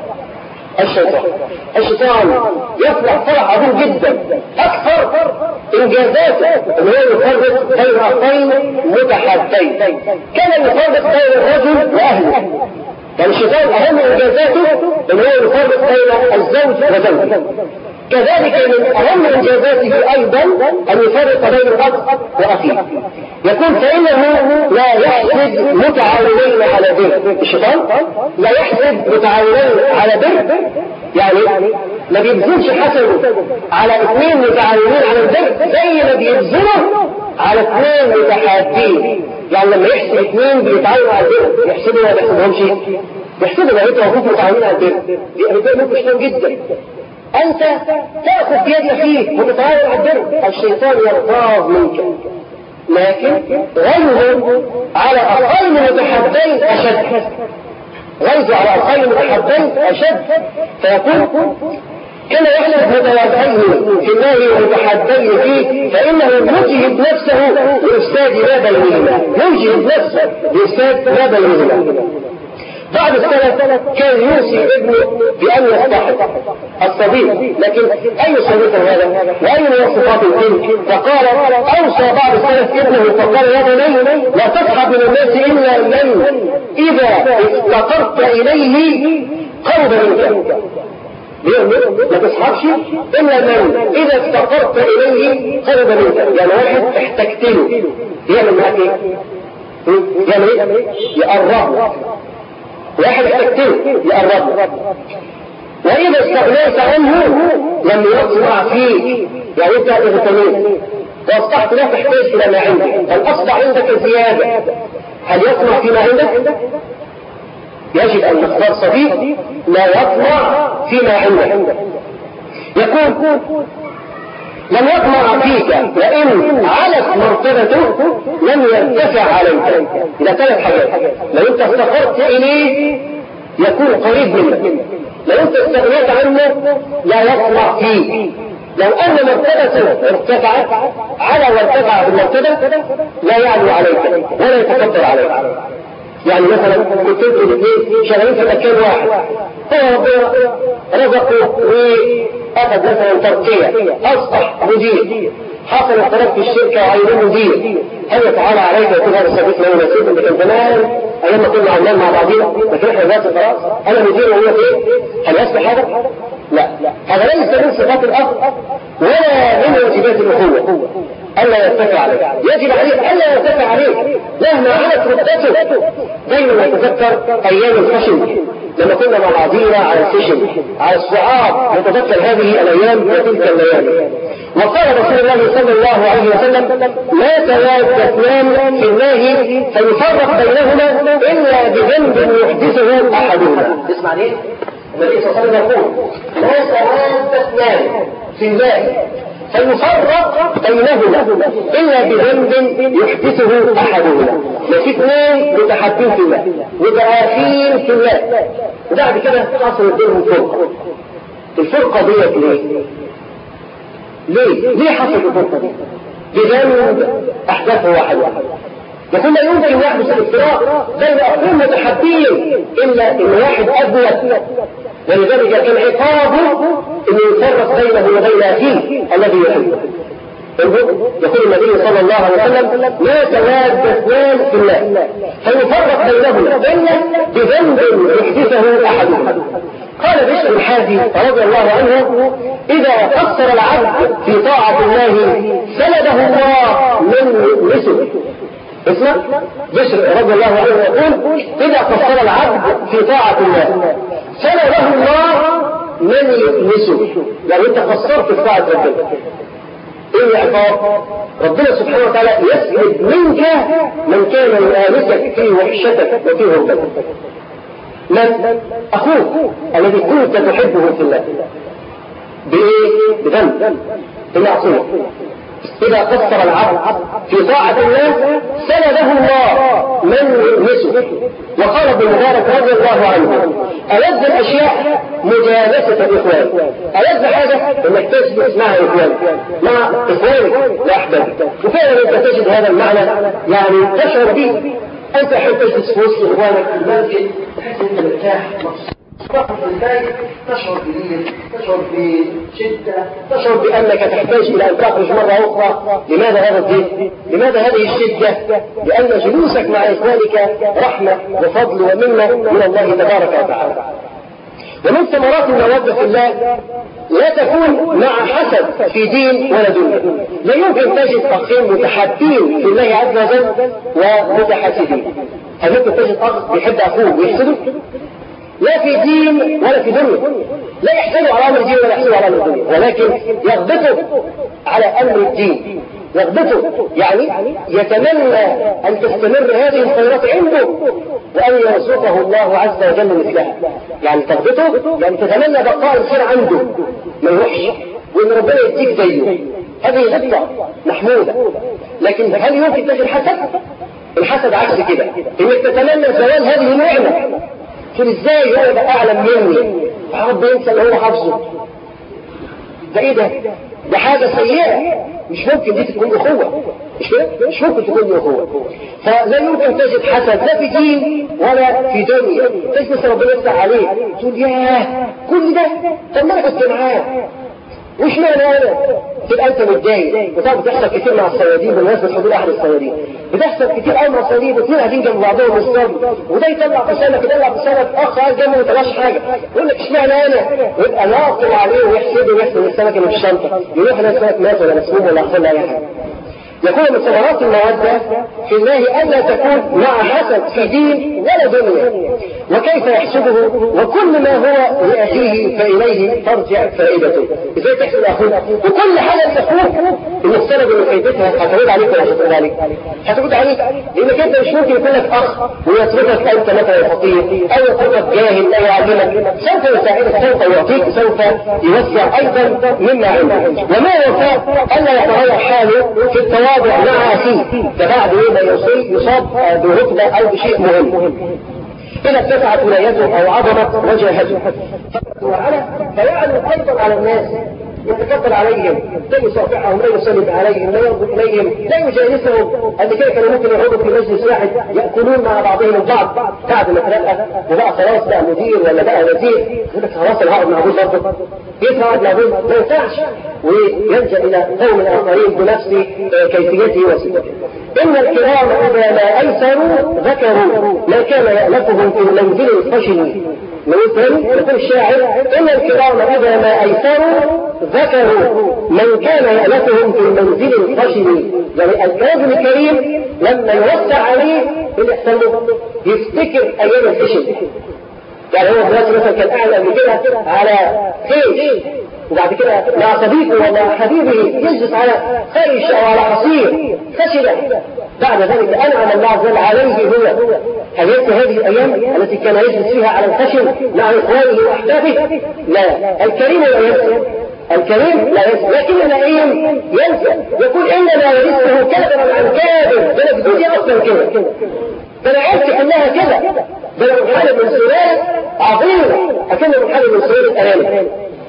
الشيطان يفرح فرح عظيم جدا، اكثر انجازاته انه يفرق بين اخين متحابين كما يفرق بين الرجل واهله. يعني الشيطان اهم انجازاته انه يفرق بين الزوج وزوجه. كذلك من اهم انجازاته ايضا ان يفرق بين الاب واخيه. يقول فانه لا يحسد متعاونين على بر. الشيطان لا يحسد متعاونين على بر، يعني ما بيبذلش حسده على اثنين متعاونين على البر زي ما بيبذله على اثنين متحابين. يعني لما يحسد اثنين بيتعاونوا على البر يحسدوا ولا يحسدهمش؟ يحسدوا لو انتوا وقفوا متعاونين على البر. البر ممكن يشتغل جدا، انت تاخذ بيد اخيك وتتعاون على البر، الشيطان يرتاض منك. لكن غيره على اقل متحابين اشد، غيظ على اقل متحابين اشد. فيقول كما يحلف متوافقين في الله ومتحابين فيه فانه يجهد نفسه لافساد ما بينهما، يجهد نفسه لافساد ما بينهما. بعض السلف كان يوصي ابنه بأن يصطحب الصديق، لكن أي صديق هذا؟ وأي مواصفات الدين؟ فقال أوصى بعض السلف ابنه فقال يا بني لا تصحب من الناس إلا من إذا افتقرت إليه قرب منك. ما تصحبش إلا من إذا افتقرت إليه قرب منك. يعني واحد احتجت له يعمل معك إيه؟ يعمل إيه؟ يقرب. واحد يحتاجه يقرب. وإذا استغنيت عنه لم يصنع فيك، يعني أنت اغتنيت وأصبحت لا تحتاج إلى ما عندك، بل أصبح عندك زيادة. هل يصنع فيما عندك؟ يجب أن نختار صديق لا يطمع فيما عندك. يقول لم يطمع فيك وإن علت مرتبته لم يرتفع عليك. إذا ثلاث حاجات، لو أنت افتقرت إليه يكون قريب منك، لو أنت استغنيت عنه لا يطمع فيك، لو أن مرتبته ارتفعت على وارتفع بالمرتبة لا يعلو عليك ولا يتكبر عليك. يعني مثلا كنت انتوا الاثنين شغالين في مكان واحد، رزقوا واخذ مثلا ترقية اصبح مدير، حصل اختلاف في الشركة وعينوه مدير، هل يتعالى عليك ويكون هذا الصديق له نسيب؟ اللي كان زمان ايام ما كنا عمال مع بعضينا لكن احنا دلوقتي خلاص انا مدير وهو ايه؟ هل يصلح هذا؟ لا، هذا ليس من صفات الأخ ولا من واجبات الأخوة. ألا يرتفع عليه، يجب عليه ألا يرتفع عليه مهما علت رتبته. دايما نتذكر أيام الفشل لما كنا مع بعضينا على الفشل على الصعاب، نتذكر هذه الأيام وتلك الليالي. وقال رسول الله صلى الله عليه وسلم لا تواد اثنان في الله فيفرق بينهما إلا بذنب يحدثه أحدهما. اسمع ليه؟ النبي صلى الله عليه وسلم يقول لا تواد اثنان في الله فيفرق بينهما إلا بذنب يحدثه أحدهما. ما في اثنين متحابين في الله متعافين في الله وبعد كده حصلت بينهم فرقة. الفرقة ديت ليه حصلت الفرقة دي؟ بذنب أحدثه واحد. يقول لا يمكن يحدث الافتراق بين أخوين متحابين إلا إن واحد أبلغ، ولذلك كان عقابه أن يفرق بينه وبين أخيه الذي يحبه. يقول النبي صلى الله عليه وسلم لا تواد اثنان في الله فيفرق بينهما إلا بذنب يحدثه أحدهما. قال بشر الحافي رضي الله عنه إذا قصر العبد في طاعة الله سلبه الله من نسبه. اسمع بشر رضي الله عنه يقول إذا قصر العبد في طاعة الله سلبه الله من نسبه، يعني أنت قصرت في طاعة ربنا. إيه العقاب؟ ربنا سبحانه وتعالى يسلب منك من كان يؤانسك في وحشتك وفي غربتك. من؟ أخوك الذي كنت تحبه في الله. بإيه؟ بذنب بمعصية. إذا قصر العبد في طاعة الله سلبه الله من نسبه. وقال ابن مبارك رضي الله عنه ألذ الأشياء مجالسة الإخوان. ألذ حاجة إنك تجلس مع إخوانك، مع إخوانك وأحبابك، وفعلا أنت تجد هذا المعنى، يعني تشعر به. أنت حين تجلس في وسط إخوانك في المسجد تحس أنت مرتاح مبسوط في البيت، تشعر بليل، تشعر بشدة، تشعر بأنك تحتاج إلى أن تخرج مرة أخرى. لماذا هذا الضيق؟ لماذا هذه الشدة؟ لأن جلوسك مع إخوانك رحمة وفضل ومنة من الله تبارك وتعالى. ومن ثمرات المودة في الله لا تكون مع حسد في دين ولا دنيا. لا يمكن تجد أخين متحابين في الله عز وجل ومتحاسدين. هل يمكن تجد أخ بيحب أخوه ويحسده؟ لا في دين ولا في دنيا. لا يحسده على أمر الدين ولا يحسده على أمر الدنيا، ولكن يغبطه على أمر الدين. يغبطه يعني يتمنى أن تستمر هذه الخيرات عنده وأن يرزقه الله عز وجل مثلها. يعني تغبطه يعني تتمنى بقاء الخير عنده ما يروحش، وإن ربنا يديك زيه. هذه غبطة محمودة. لكن هل يمكن تجد حسد؟ الحسد عكس كده، إنك تتمنى زوال هذه النعمة. تقول إزاي هو يبقى أعلم مني؟ رب ينسى اللي هو حافظه. ده إيه ده؟ ده حاجة سيئة. مش ممكن دي تكون أخوة. مش ممكن تكون دي أخوة. فلا يمكن تجد حسد لا في دين ولا في دنيا. تجلس ربنا يفتح عليه تقول ياه كل ده، طب ما أنا كنت معاه، وش معنى أنا؟ تبقى أنت متضايق. وطبعا بتحصل كتير مع الصيادين بالنسبة لحضور أحد الصيادين. بتحصل كتير قوي مع الصيادين، اثنين قاعدين جنب بعضهم بالصبر، وده يطلع بسنك يطلع بسنك، أخ قاعد جنبه ما طلعش حاجة، يقول لك اشمعنى أنا؟ ويبقى ناقم عليه ويحسده ويحسد السمك اللي في الشنطة، يروح يلاقي السمك مات ولا مسموم ولا حصل له أي حاجة. يكون من ثمرات المودة في الله ألا تكون مع حسد في دين ولا دنيا. وكيف يحسده وكل ما هو لأخيه فإليه ترجع فائدته. إزاي تحسد أخوك؟ وكل حاجة تفوق المفترض من فائدتها هتعود عليك ولا هتعود عليك؟ هتعود عليك، لأنك أنت مش ممكن يكون لك أخ ويصرفك أنت مثلا فقير أو يصرفك جاهل لا يعلمك. سوف يساعدك، سوف يعطيك، سوف يوسع أيضا مما عنده. وما يوفى ألا يتغير حاله في التواضع مع أخيه فبعد ما يصاب برتبة أو بشيء مهم. إذا ارتفعت ولايته أو عظمت وجاهته فيعلم أيضا على الناس، يتكبر عليهم، لا يصافحهم، لا يسلم عليهم، لا ينظر إليهم، لا يجالسهم. قبل كده كانوا ممكن يقعدوا في مجلس واحد يأكلون مع بعضهم البعض، بعد ما ترقى وبقى خلاص بقى مدير ولا بقى وزير، يقول لك خلاص انا هقعد مع ابوه برضه، يقعد مع ابوه ما ينفعش، ويلجأ إلى قوم آخرين بنفس كيفيته وصفته. إن الكرام إذا ما أيسروا ذكروا ما كان يألفهم في المنزل الخشن. من الثاني يقول الشاعر إن الكرام إذا ما أيسروا ذكروا من كان يألفهم في المنزل الخشن. يعني الكاظم الكريم لما يوسع عليه الإحسان يفتكر أيام الخشن. يعني هو دلوقتي مثلا كان قاعد قبل كده على خيش، وبعد كده مع صديقه ولا حبيبه يجلس على خيش او على حصير خشنة، بعد ذلك انعم الله عز وجل عليه هو. هل ينسى هذه الايام التي كان يجلس فيها على الخشن مع اخوانه واحبابه؟ لا، الكريم لا ينسى، الكريم لا ينسى، لكن اللئيم ينسى، يقول انما يرثه كذبا عن كاذب. ده الدنيا اصلا كده، ده انا عرفت انها كده، ده انا منحل من سلالة عظيمة اكنه منحل من سلالة ارانب.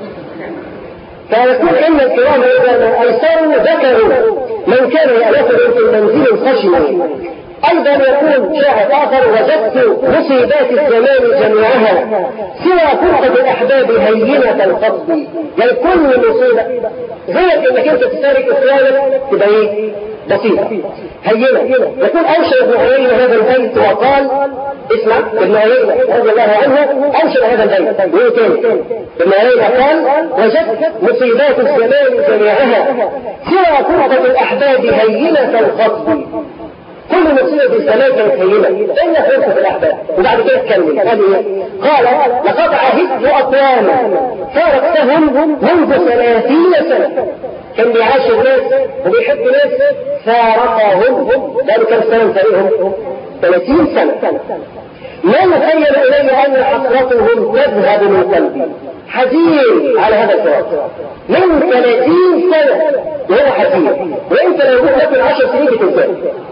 فيقول إن الكرام إذا أيسروا ذكروا من كان يألفهم في المنزل الخشن. أيضا يقول شاعر آخر: وجدت مصيبات الزمان جميعها سوى فرقة الأحباب هينة القصد. يعني كل مصيبة غير انك انت تشارك اخوانك تبقى ايه؟ بسيطة هينة. يقول أنشر ابن عيينة هذا البيت وقال: اسمع، ابن عيينة رضي الله عنه أنشر هذا البيت وهو تاني. ابن عيينة قال: وجدت مصيبات الزمان جميعها سوى فرقة الأحباب هينة القصد. كل مصيبة الزمان كانت هينة إلا فرقة الأحباب. وبعد كده اتكلم قال ايه؟ قال: لقد عهدت أقواما فارقتهم منذ 30 سنة. كان بيعاشر ناس وبيحب ناس فارقهم. قالوا كم سنة تاريخهم؟ 30 سنة. ما يخيل إلي أن حسرتهم تذهب من قلبي. حزين على هذا الفراق من 30 سنة وهو حزين. وانت لو قلت لك 10 سنين بتنساه.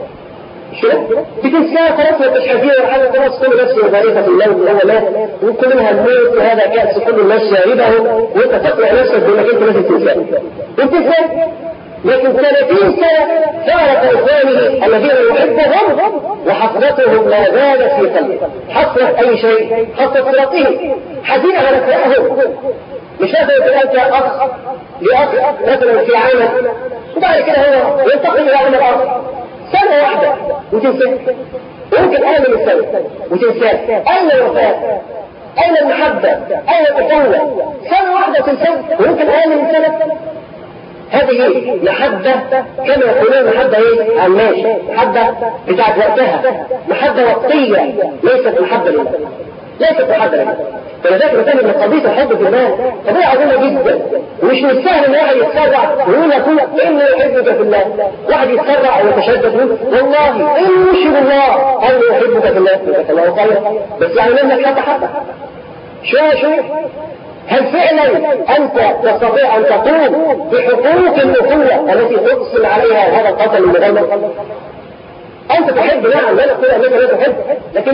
بتنساه خلاص، ما انتش حزين ولا حاجه، خلاص كل نفس وظيفه الموت اللي هو مات وكلها الموت وهذا كأس كل الناس شاربه، وانت تقنع نفسك بانك انت لازم تنساه. انت ازاي؟ لكن 30 سنة فارق إخوانه الذين يحبهم وحسرتهم لا زالت في قلبه. حسرة أي شيء؟ حسرة فراقه، حزين على فراقهم. مش لازم يكون أنت أخ لأخ مثلا في عمل وبعد كده هو ينتقل إلى عمل آخر سنة واحدة وتنساه، ويمكن أقل من سنة وتنساه. أين الوفاء؟ أين المحبة؟ أين الأخوة؟ سنة واحدة تنساه ويمكن أقل من سنة. هذه محبة كما يقولون محبة ايه؟ عماشة، محبة بتاعت وقتها، محبة وقتية، ليست محبة لله، ليست محبة لله. فلذلك مثلا من قضية الحب في الله قضية عظيمة جدا، ومش من السهل ان واحد يتسرع ويقول لك انه يحبك في الله. واحد يتسرع ويتشدد ويقول والله ان يشهد الله انه يحبك في الله، جزاك الله خيرا، بس يعني منك حبة شوية. هل فعلا أنت تستطيع أن تقوم بحقوق الأخوة التي تقسم عليها هذا القتل المغلق؟ أنت تحب، نعم، لا نقول أنك لا تحب، لكن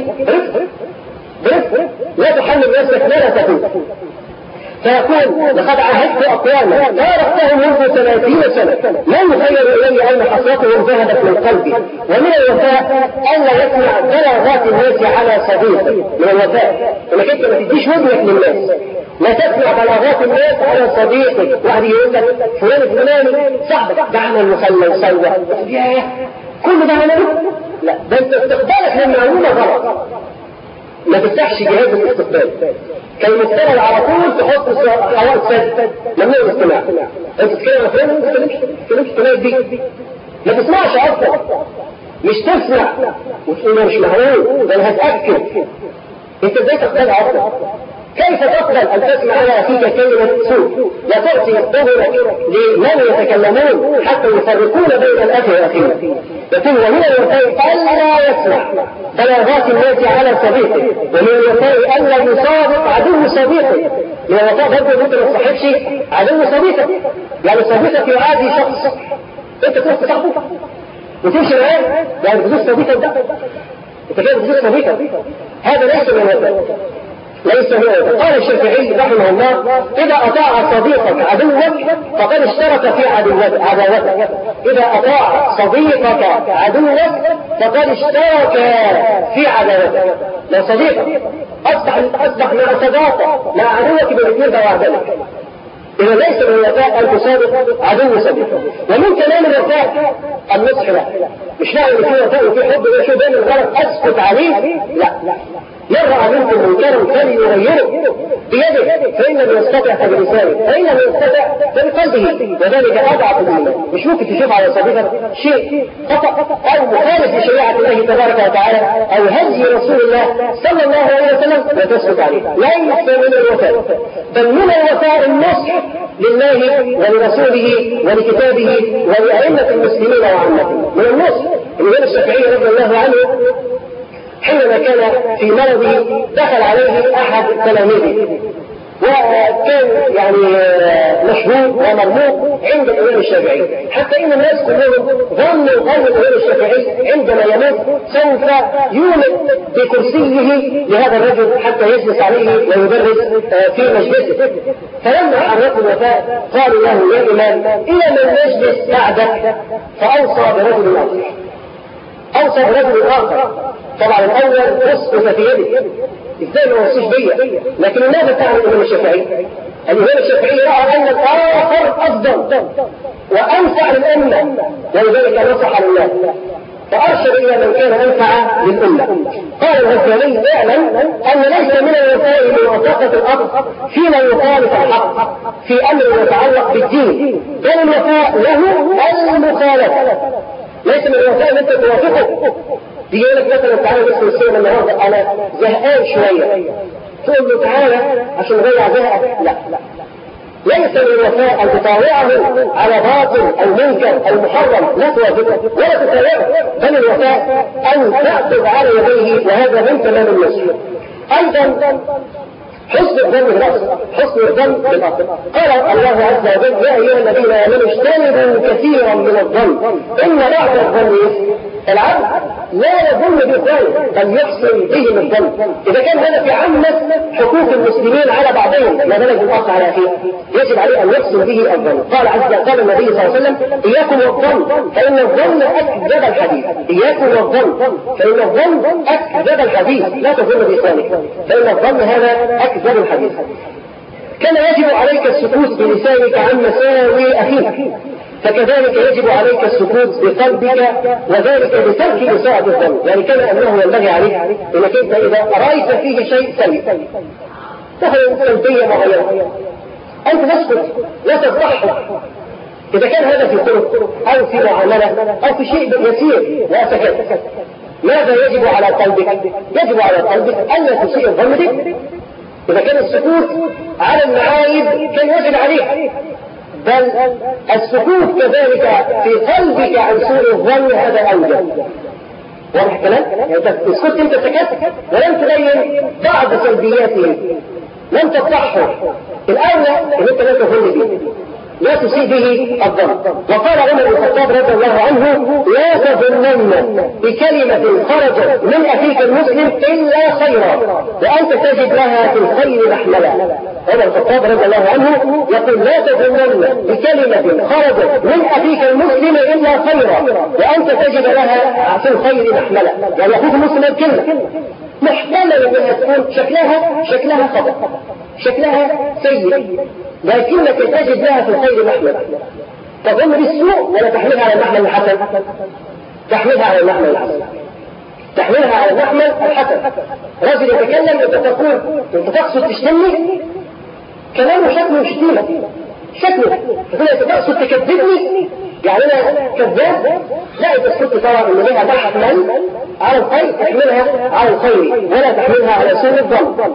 برفق لا تحمل نفسك ما لا تقول. فيقول: لقد عهدت أقواما فارقتهم منذ 30 سنة لا يخيل إلي أن حسرتهم ذهبت من قلبي. ومن الوفاء ألا يسمع بلاغات الناس على صديقه. من الوفاء انك انت ما تديش وجهك للناس، لا تسمع بلاغات الناس على صديقك. واحد يقول لك فلان الفلاني صاحبك ده عمل وخلى وسوى، كل ده عمله؟ لا، ده انت استقبالك للمعلومة غلط. ما تفتحش جهاز الاستقبال كالمفترض على طول تحط حوائط سد ممنوع الاستماع. انت تتكلم عن فلان ما تتكلمش تلاقي بيك، ما تسمعش اصلا، مش تسمع وتقول مش معقول ده انا هتاكد. انت ازاي تقبل اصلا؟ كيف تقبل ان تسمع على اخيك كلمه سوء؟ لا تعطي اذنك لمن يتكلمون حتى يفرقون بين الاخ واخيه. يقول: ومن الوفاء الا يسمع بلاغات الناس على صديقه، ومن الوفاء الا يصادق عدو صديقه. من الوفاء برضه انت ما تصاحبش عدو صديقك، يعني صديقك يعادي شخص انت كنت تصاحبه وتمشي معاه، يعني بدون صديقك ده انت كده بدون صديقك. هذا ليس من الوفاء، ليس هو. قال الشافعي رحمه الله: إذا أطاع صديقك عدوك فقد اشترك في عداوتك. إذا أطاع صديقك عدوك فقد اشترك في عداوتك. لو صديقك أصبح مع صداقة مع عدوك بالاثنين بوعدك، إذا ليس من الوفاء أن تصادق عدو صديقك. ومن كلام الوفاء النصح له، مش معنى ان في وفاء وفي حب وشو بين الغلط اسكت عليه، لا. يرى منكم منكرا فليغيره بيده، فان لم يستطع فبلسانه، فان لم يستطع فبقلبه، وذلك اضعف الايمان. مش ممكن تشوف على صديقك شيء خطا او مخالف لشريعه الله تبارك وتعالى او هدي رسول الله صلى الله عليه وسلم وتسكت عليه، ليس من الوفاء، بل من الوفاء النصح لله ولرسوله ولكتابه ولأئمة المسلمين وعامتهم. من النصح الإمام الشافعي رضي الله عنه حينما كان في مرضه دخل عليه أحد تلاميذه، وكان يعني مشهور ومرموق عند الإمام الشافعي، حتى إن الناس كلهم ظنوا أن الإمام الشافعي عندما يموت سوف يولد بكرسيه لهذا الرجل حتى يجلس عليه ويدرس في مجلسه. فلما حركوا الوفاء قالوا له: يا إمام إلى من نجلس بعدك؟ فأوصى برجل آخر. اوصى برجل اخر. طبعا الاول وصف في يدي، ازاي ما وصيش بيا؟ لكن ماذا فعل الامام الشافعي؟ الامام الشافعي راى ان الاخر افضل وانفع للامه، ولذلك نصح لله فارشد الى من كان انفع للامه. قال الغزالي: اعلم ان ليس من الوسائل موافقه الامر فيما يخالف الحق في امر يتعلق بالدين، بل الوفاء له المخالفه. ليس من الوسائل انت توافقه. دي يقول لك مثلا تعالى نسمع السينما النهارده انا زهقان شويه، تقول له تعالى عشان نضيع زهقك؟ لا، ليس من الوفاء ان تطاوعه على باطل او منكر او محرم، لا توافقه ولا تطاوعه، بل الوفاء ان تاخذ على يديه، وهذا من تمام النصيحه. ايضا حسن الظن بالأصل، حسن الظن بالأصل. قال الله عز وجل: يا أيها الذين آمنوا اجتنبوا كثيرا من الظن إن بعض الظن العبد لا يظن بالظن بل يحسن بهم الظن. إذا كان هذا في عامة حقوق المسلمين على بعضهم، ما بالك بالأخ على أخيه، يجب عليه أن يحسن به الظن. قال النبي صلى الله عليه وسلم: إياكم والظن فإن الظن أكذب الحديث. إياكم والظن فإن الظن أكذب الحديث، لا تظن بلسانك، فإن الظن هذا أكذب الحديث. كما يجب عليك السكوت بلسانك عن مساوي أخيك، فكذلك يجب عليك السكوت بقلبك، وذلك بترك إساءة الظن. يعني كما أنه ينبغي عليك أنك أنت إذا رأيت فيه شيء سيء مثلا سلبية معينة أنت تسكت لا تضحك. إذا كان هذا في خلق أو في معاملة أو في شيء يسير لا سكت. ماذا يجب على قلبك؟ يجب على قلبك ألا تسيء الظن بك. إذا كان السكوت على المعايب كان يجب عليه، بل السكوت كذلك في قلبك عن سوء الظن هذا أوجب. واضح الكلام؟ يعني السكوت أنت سكت ولم تبين بعض سلبياته، لم تفضحه، الأولى أن أنت لا تظن به، لا تسيء به الظن. وقال عمر بن الخطاب رضي الله عنه: لا تظنن بكلمة خرجت من أخيك المسلم إلا خيرا وأنت تجد لها في الخير محملا. عمر بن الخطاب رضي الله عنه يقول: لا تظنن بكلمة خرجت من أخيك المسلم إلا خيرا وأنت تجد لها في الخير محملا. يعني أخوك المسلم الكلمة محتمل أنها تكون شكلها خطأ، شكلها سيء، لكنك تجد لها في الخير محمل. تظن بالسوء ولا تحملها على المحمل الحسن؟ تحملها على المحمل الحسن، تحملها على المحمل الحسن. رجل يتكلم انت تقول انت تقصد تشتمني، كلامه شكله شتيمه، شكله تقول انت تقصد تكذبني، يعني انا كذاب؟ لا، انت تقصد ترى ان لها محمل على الخير تحملها على الخير ولا تحملها على سوء الظن.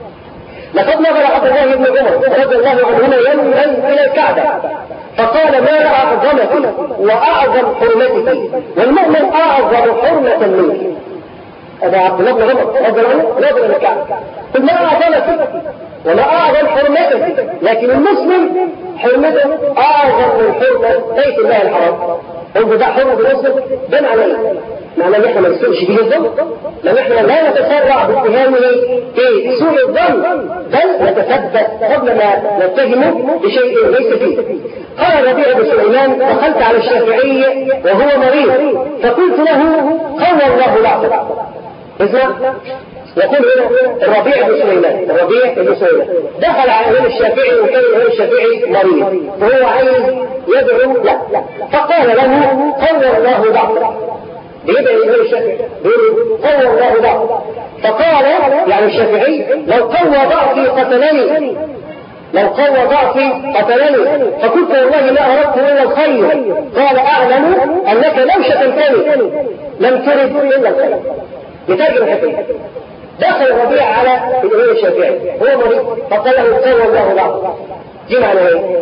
لقد نظر عبد الله بن عمر رضي الله عنهما يوما الى الكعبه فقال: ما اعظمك واعظم حرمتك، والمؤمن اعظم حرمه منك. هذا عبد الله بن عمر رضي الله عنه نظر الى الكعبه، قل: ما اعظمك وما اعظم حرمتك، لكن المسلم حرمته اعظم من حرمه بيت الله الحرام. انظر ده حرمه المسلم، ده معناه معنى ان احنا ما نسوءش به الظن، لان احنا لا نتسرع باتهامه في سوء الظن، بل نتثبت قبل ما نتهمه بشيء ليس فيه. قال ربيع بن سليمان: دخلت على الشافعي وهو مريض فقلت له: قوى الله ضعفك. اسمع، يقول هنا الربيع بن سليمان، الربيع بن سليمان دخل على الامام الشافعي وكان الامام الشافعي مريض وهو عايز يدعو لا، فقال له: قوى الله ضعفك. بيدعي الامام الشافعي بيقول: قوى الله ضعفك. فقال يعني الشافعي: لو قوى ضعفي قتلني، لو قوى ضعفي قتلني، فقلت والله ما اردت الا الخير. قال: اعلم انك لو شتمتني لم ترد الا الخير. بترجم الحكايه. دخل الربيع على الامام الشافعي هو مريض فقال له: قوى الله ضعفك. دي معنى ايه؟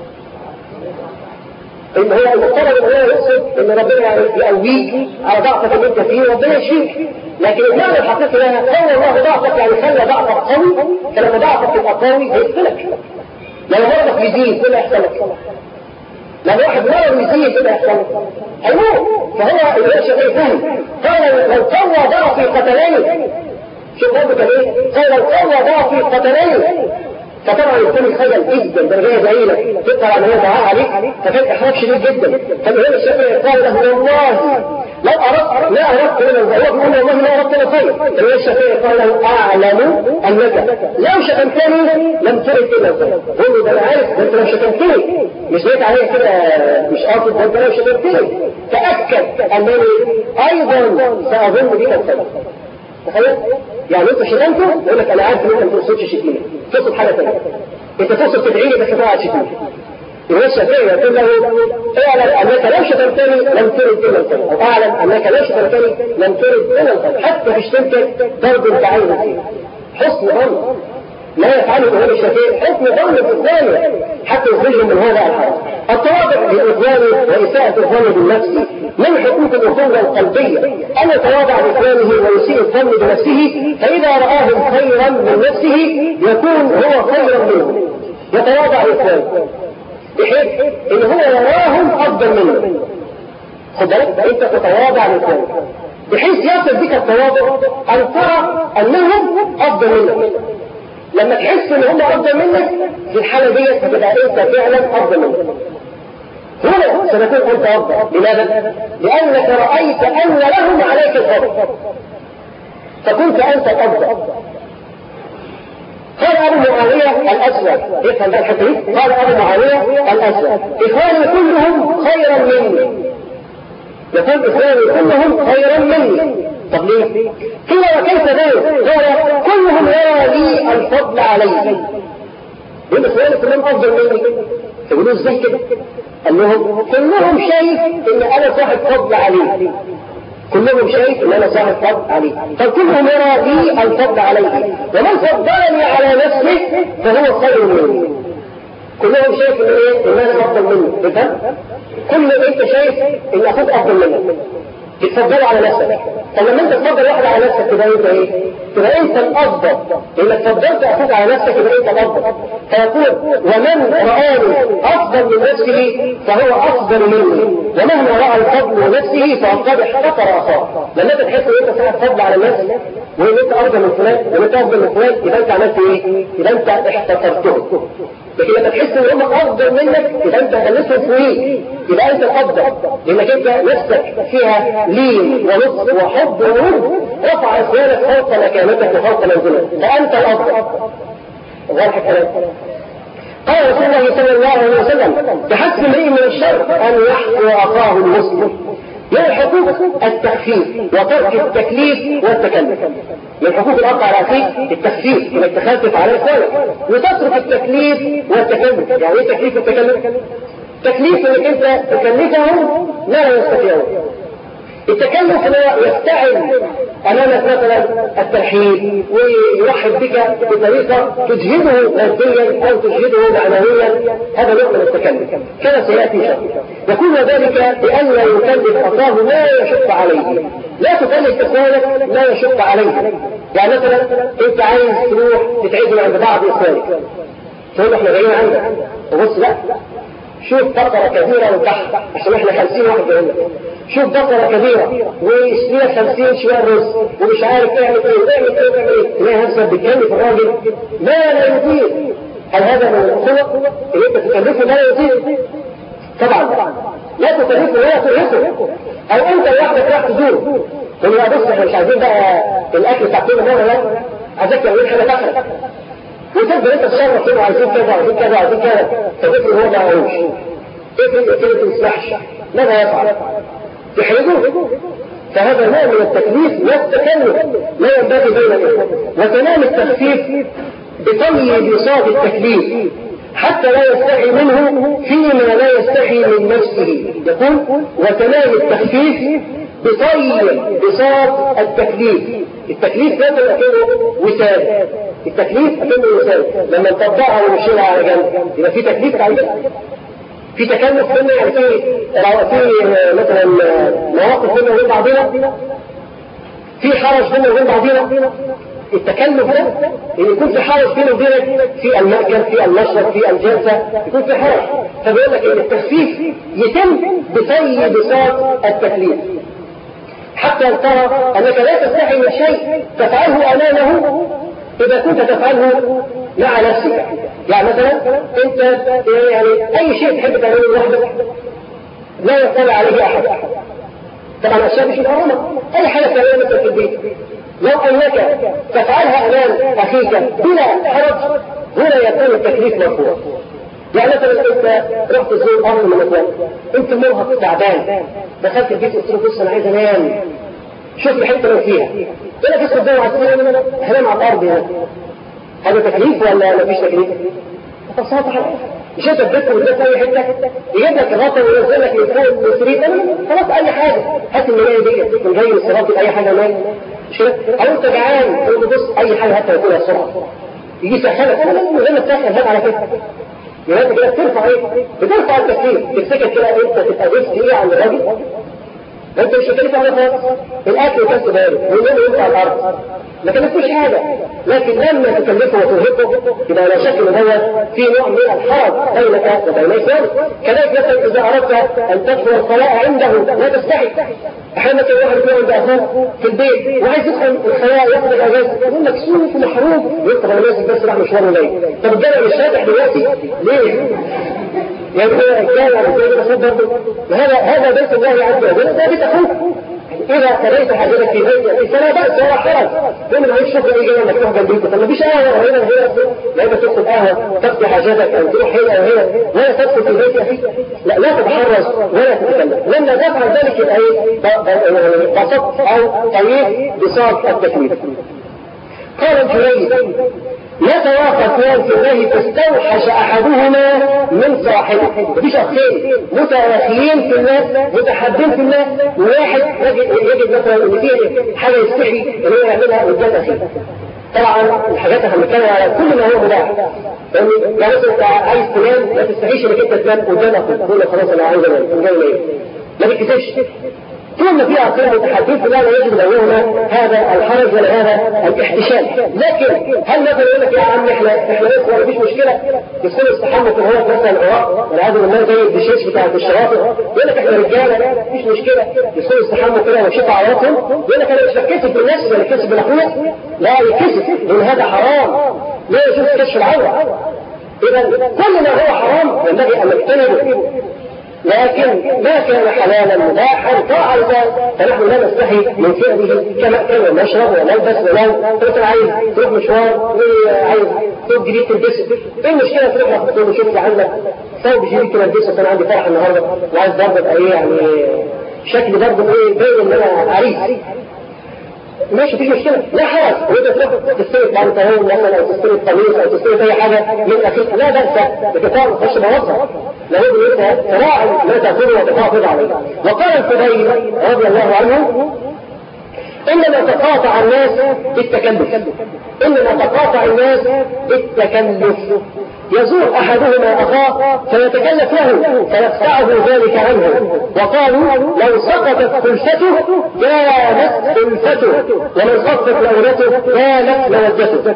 ان هو المفترض ان هو يقصد ان ربنا يقويك على ضعفك اللي انت فيه وربنا يشفيك، لكن المعنى الحقيقي لها قوى الله ضعفك يعني خلى ضعفك قوي، فلما ضعفك يبقى قوي هيقتلك. لو مرضك يزيد كل يحصل لك، لو واحد مرض يزيد كل يحصل لك هيموت. فهو الامام الشافعي فهم، قال: لو قوى ضعفي قتلني. شوف ربك ايه؟ قال: لو قوى ضعفي قتلني. فطبعا يكون الخجل جدا درجه بعيده تقرا عن هذا عليك، فكان احراج شديد جدا. فالامام الشافعي قال له: والله لا أردت من الزواج من والله لا أردت الخير. الإمام الشافعي قال له أعلم أنك لو شتمتني لم ترد إلى الخير. قل له ده أنا عارف، أنت لو شتمتني مش جيت عليا كده مش قاصد، أنت لو شتمتني تأكد أنني أيضا سأظن بك الخير. تخيل؟ يعني أنت شتمته يقول لك أنا عارف إن أنت ما تقصدش شتيمة، تقصد حاجة ثانية. أنت تقصد تدعيني بس تقعد شتيمة. الإمام الشافعي يقول له اعلم أنك لو شتمتني لم ترد إلى الخير، أو أعلم أنك لو شتمتني لم ترد إلى الخير، حتى في شتمتك ضرب بعين فيه. حسن ظن لا يفعله الإمام الشافعي، حسن ظن بالثانية حتى يخرجهم من هذا الحرج. التواضع لإخوانه وإساءة الظن بالنفس من حقوق الأخوة القلبية، أن يتواضع لإخوانه ويسيء الظن بنفسه، فإذا رآهم خيرا من نفسه يكون هو خيرا منه. يتواضع لإخوانه بحيث إن هو يراهم أفضل منه. خد بالك أنت تتواضع لإخوانك بحيث يصل بك التواضع أن ترى أنهم أفضل منك. لما تحس ان هم افضل منك في الحالة دي هتبقى انت فعلا افضل منك. هنا سنكون انت افضل. لماذا؟ لانك رأيت ان لهم عليك الفضل فكنت انت الافضل. قال ابو معاوية الاسود، افهم بقى الحته دي، قال ابو معاوية الاسود اخواني كلهم خيرا مني. يقول اخواني كلهم خيرا مني. طب ليه؟ قيل وكيف ذلك؟ قال كلهم يرى لي الفضل علي. يقول اخواني كلهم افضل مني. يقولوا ازاي كده؟ قال لهم كلهم شايف ان انا صاحب فضل عليه. كلهم شايف ان انا صاحب فضل عليه، فكلهم يرى لي الفضل عليه، ومن فضلني على نفسه فهو خير مني. كلهم شايف ان ايه؟ ان انا افضل منه. تفهم؟ كل انت شايف ان اخوك افضل منك تتفضل على نفسك. فلما انت تفضل واحد على نفسك تبقى انت ايه؟ تبقى انت الافضل. انك فضلت اخوك على نفسك يبقى انت الافضل. فيقول ومن رآني افضل من نفسه فهو افضل مني، ومهما رأى الفضل من نفسه فقد احتقر اخاه. لما انت تحس ان انت صاحب فضل على الناس وان انت افضل من فلان وان انت افضل من فلان يبقى انت عملت ايه؟ يبقى انت احتقرته. لكن لما تحس ان هم افضل منك يبقى انت خليتهم فوقيك، يبقى انت الافضل، لانك انت نفسك فيها لين ولطف وحب ونور، رفع اسنانك فوق مكانتك وفوق منزلك، فانت الافضل. واضح الكلام؟ قال رسول الله صلى الله عليه وسلم بحسب امرئ من الشر ان يحقر اخاه المسلم. من حقوق التخفيف وترك التكليف والتكلف. من حقوق الأرض على أخيك التخفيف، إنك تخفف على إخوانك، وتترك التكليف والتكلف. يعني إيه تكليف والتكلف؟ تكليف إنك أنت تكلفهم ما لا يستطيعون. التكلف هو يفتعل أمامك مثلا الترحيب ويرحب بك بطريقة تجهده ماديا أو تجهده معنويا، هذا نوع من التكلف كما سيأتي شرح. يكون ذلك بأن لا يكلف أخاه ما يشق عليه. لا تكلف إخوانك ما يشق عليه. يعني مثلا أنت عايز تروح تتعزم عند بعض إخوانك، تقول احنا جايين عندك، وبص لا شوف بقرة كبيرة وتحت عشان احنا 50 واحد جايين، شوف بقرة كبيرة واشتريها 50 شوية رز ومش عارف اعمل ايه تلاقي نفسك بتكلف الراجل ما لا يطيق. هل هذا من الخلق اللي انت تكلفه ما لا يطيق؟ طبعا لا تكلفه ولا ترهقه. او انت لوحدك راح تزور تقول له بص احنا مش عايزين بقى الاكل بتاع كل مرة، لا عايزك تعمل حاجة تاكلك وتبدأ انت تشرف كده عايزين كذا عايزين كذا عايزين كذا، فبيقول هو ما عاوش افرض كده ما تسمحش، ماذا يفعل؟ يحرجوه. فهذا نوع من التكليف والتكلف لا ينبغي بين الاخوه. وتمام التخفيف بطي بساط التكليف حتى لا يستحي منه فيما لا يستحي من نفسه. يقول وتمام التخفيف بطي بساط التكليف. التكليف لا تكون وساد، التكليف أكنه وساد. لما نطبقها ونشيلها على جنب يبقى في تكليف عليها، في تكلف منه. يعني في مثلا مواقف منه وبين بعضنا، في حرج منه وبين بعضنا. التكلف ده ان يكون في حرج بينه وبينك في المأكل في المشرب في الجلسة يكون في حرج، فبيقول لك ان التخفيف يتم بطي بساط التكليف حتى ترى انك لا تستحي من شيء تفعله امامه اذا كنت تفعله مع نفسك. يعني مثلا انت يعني اي شيء تحب تعمله لوحدك لا يطلع عليه احد، طبعا اشياء مش محرمه، اي حاجه تعملها مثلا في البيت لو انك تفعلها امام اخيك بلا حرج هنا يكون التكليف مرفوع. يعني مثلا انت رحت تزور ارض من الاسواق، انت مرهق تعبان، دخلت البيت قلت له بص انا عايز انام، شوف لي حته لو فيها، ولا تسكت زي على السرير هنام على الارض هنا. هذا تكليف ولا مفيش تكليف؟ ببساطه مش انت تذكر الناس في اي حته يجيب لك غطا وينزل لك من فوق السرير، خلاص اي حاجه هات الملايه دي من جاي الصراط اي حاجه مال مش كده؟ او انت جعان تقول له بص اي حاجه هاتها وكلها بسرعه يجي يسخنك من غير ما تسخن هات على كده. يبقى انت كده بترفع ايه؟ بترفع التكليف، تفتكر كده انت تبقى ضفت ايه عند الراجل؟ انت مش هتكلف على خالص الاكل وكاس بارد والنوم ينفع على الارض ما كلفتوش حاجه، لكن لما تكلفه وترهقه يبقى لا شك ان هو في نوع من الحرج بينك وبين ذلك. كذلك مثلا اذا اردت ان تدخل الخلاء عنده لا تستحي، احيانا كان واحد يكون عند اخوه في البيت وعايز يدخل الخلاء ياخذ الاجازه يقول لك سوف محروم يطلع الناس بس راح مشوار الليل. طب الجامع مش فاتح دلوقتي ليه؟ يعني هو الجامع زي ما برضه هذا بيت الله عز وجل، ده بيت اخوك. إذا قضيت حاجتك في بيت فلا بأس ولا حرج، ومن عيش شكرا يجي لما تروح جنبيك فما فيش قهوة هنا لا إما تدخل قهوة تقضي حاجتك أو تروح هنا وهنا ولا تدخل في البيت يا أخي، لا تتحرج ولا تتكلم. لما تفعل ذلك يبقى إيه؟ بسط أو طريق بصاد التكليف. قال الجريد يتواقى اثنان في الله فاستوحش احدهما من صاحبه. مفيش اخين متواخيين في الله متحابين في الله، وواحد يجد مثلا ان فيه حاجه يستحي ان هو يعملها قدام اخيه. طبعا الحاجات اللي هنتكلم على كل ما هو مباح، يعني مثلا انت عايز تنام ما تستحيش انك انت تنام قدام اخوك تقول له خلاص انا عايز انام جاي نايم ما تتكسفش. طول ما في أخير متحدث لا يجب لهما هذا الحرج ولا هذا الاحتشام. لكن هل مثلا يقول لك يا عم احنا ما فيش مشكله يكون استحموا في الهواء مثلا العراق والعياذ بالله زي الدشاش بتاعت الشواطئ، يقول لك احنا رجاله مفيش مشكله يكون استحموا كده ويشوفوا عوراتهم، يقول لك انا مش بتكسف بالنفس ولا بتكسف بالاخوه، لا يتكسف لان هذا حرام، لا يجوز كشف العوره. اذا كل ما هو حرام ينبغي ان نجتنبه، لكن ما كان حلالا مباحا فعل ذلك فنحن لا نستحي من فعله كما نشرب ونلبس ولو انت عايز تروح مشوار وعايز ثوب جديد تلبسه، ايه المشكله تروح تقول له شوف لي عندك ثوب جديد تلبسه انا عندي فرح النهارده وعايز برضه ابقى ايه يعني شكلي برضه ايه باين ان انا عريس ماشي مفيش مشكله لا حرج. وانت تروح تستلف بنطلون مثلا او تستلف قميص او تستلف اي حاجه من اخيك لا بأس بتفاعل تخش بوظها لابد ان انت تراعي ما تاخذه وتحافظ عليه. وقال الفضيل رضي الله عنه انما تقاطع الناس بالتكلف، انما تقاطع الناس بالتكلف. يزور احدهما اخاه فيتكلف له فيقطعه ذلك عنه، وقالوا لو سقطت خلفته كانت خلفته ومن خفت لونته كانت مودته.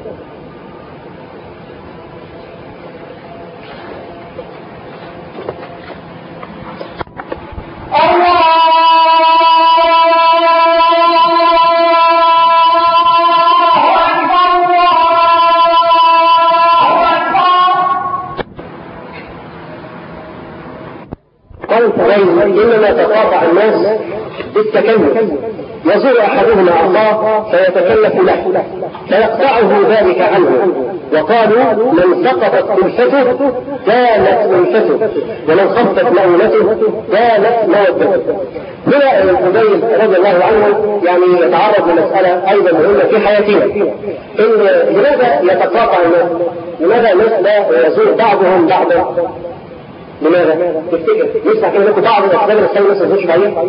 إنما تقاطع الناس بالتكلف. يزور أحدهما أخاه فيتكلف له فيقطعه ذلك عنه، وقالوا من سقطت خلفته كانت ملفته ومن خفت مؤونته كانت مودته. هنا الفضيل رضي الله عنه يعني يتعرض لمسألة أيضا مهمة في حياتنا، إن لماذا يتقاطع الناس؟ لماذا الناس لا يزور بعضهم بعضا؟ لماذا؟ تفتكر يسمع كده لكم بعض الأسباب اللي تخلي الناس ما تزورش بعضها؟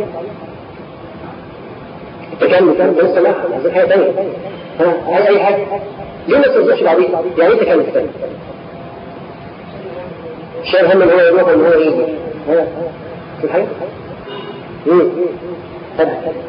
التكلف لسه لا عايزين حاجة تانية أي حاجة ليه الناس ما تزورش بعضها؟ يعني إيه تكلف تاني؟ شايل هم إن هو يروح وإن هو يجي في الحقيقة؟ طب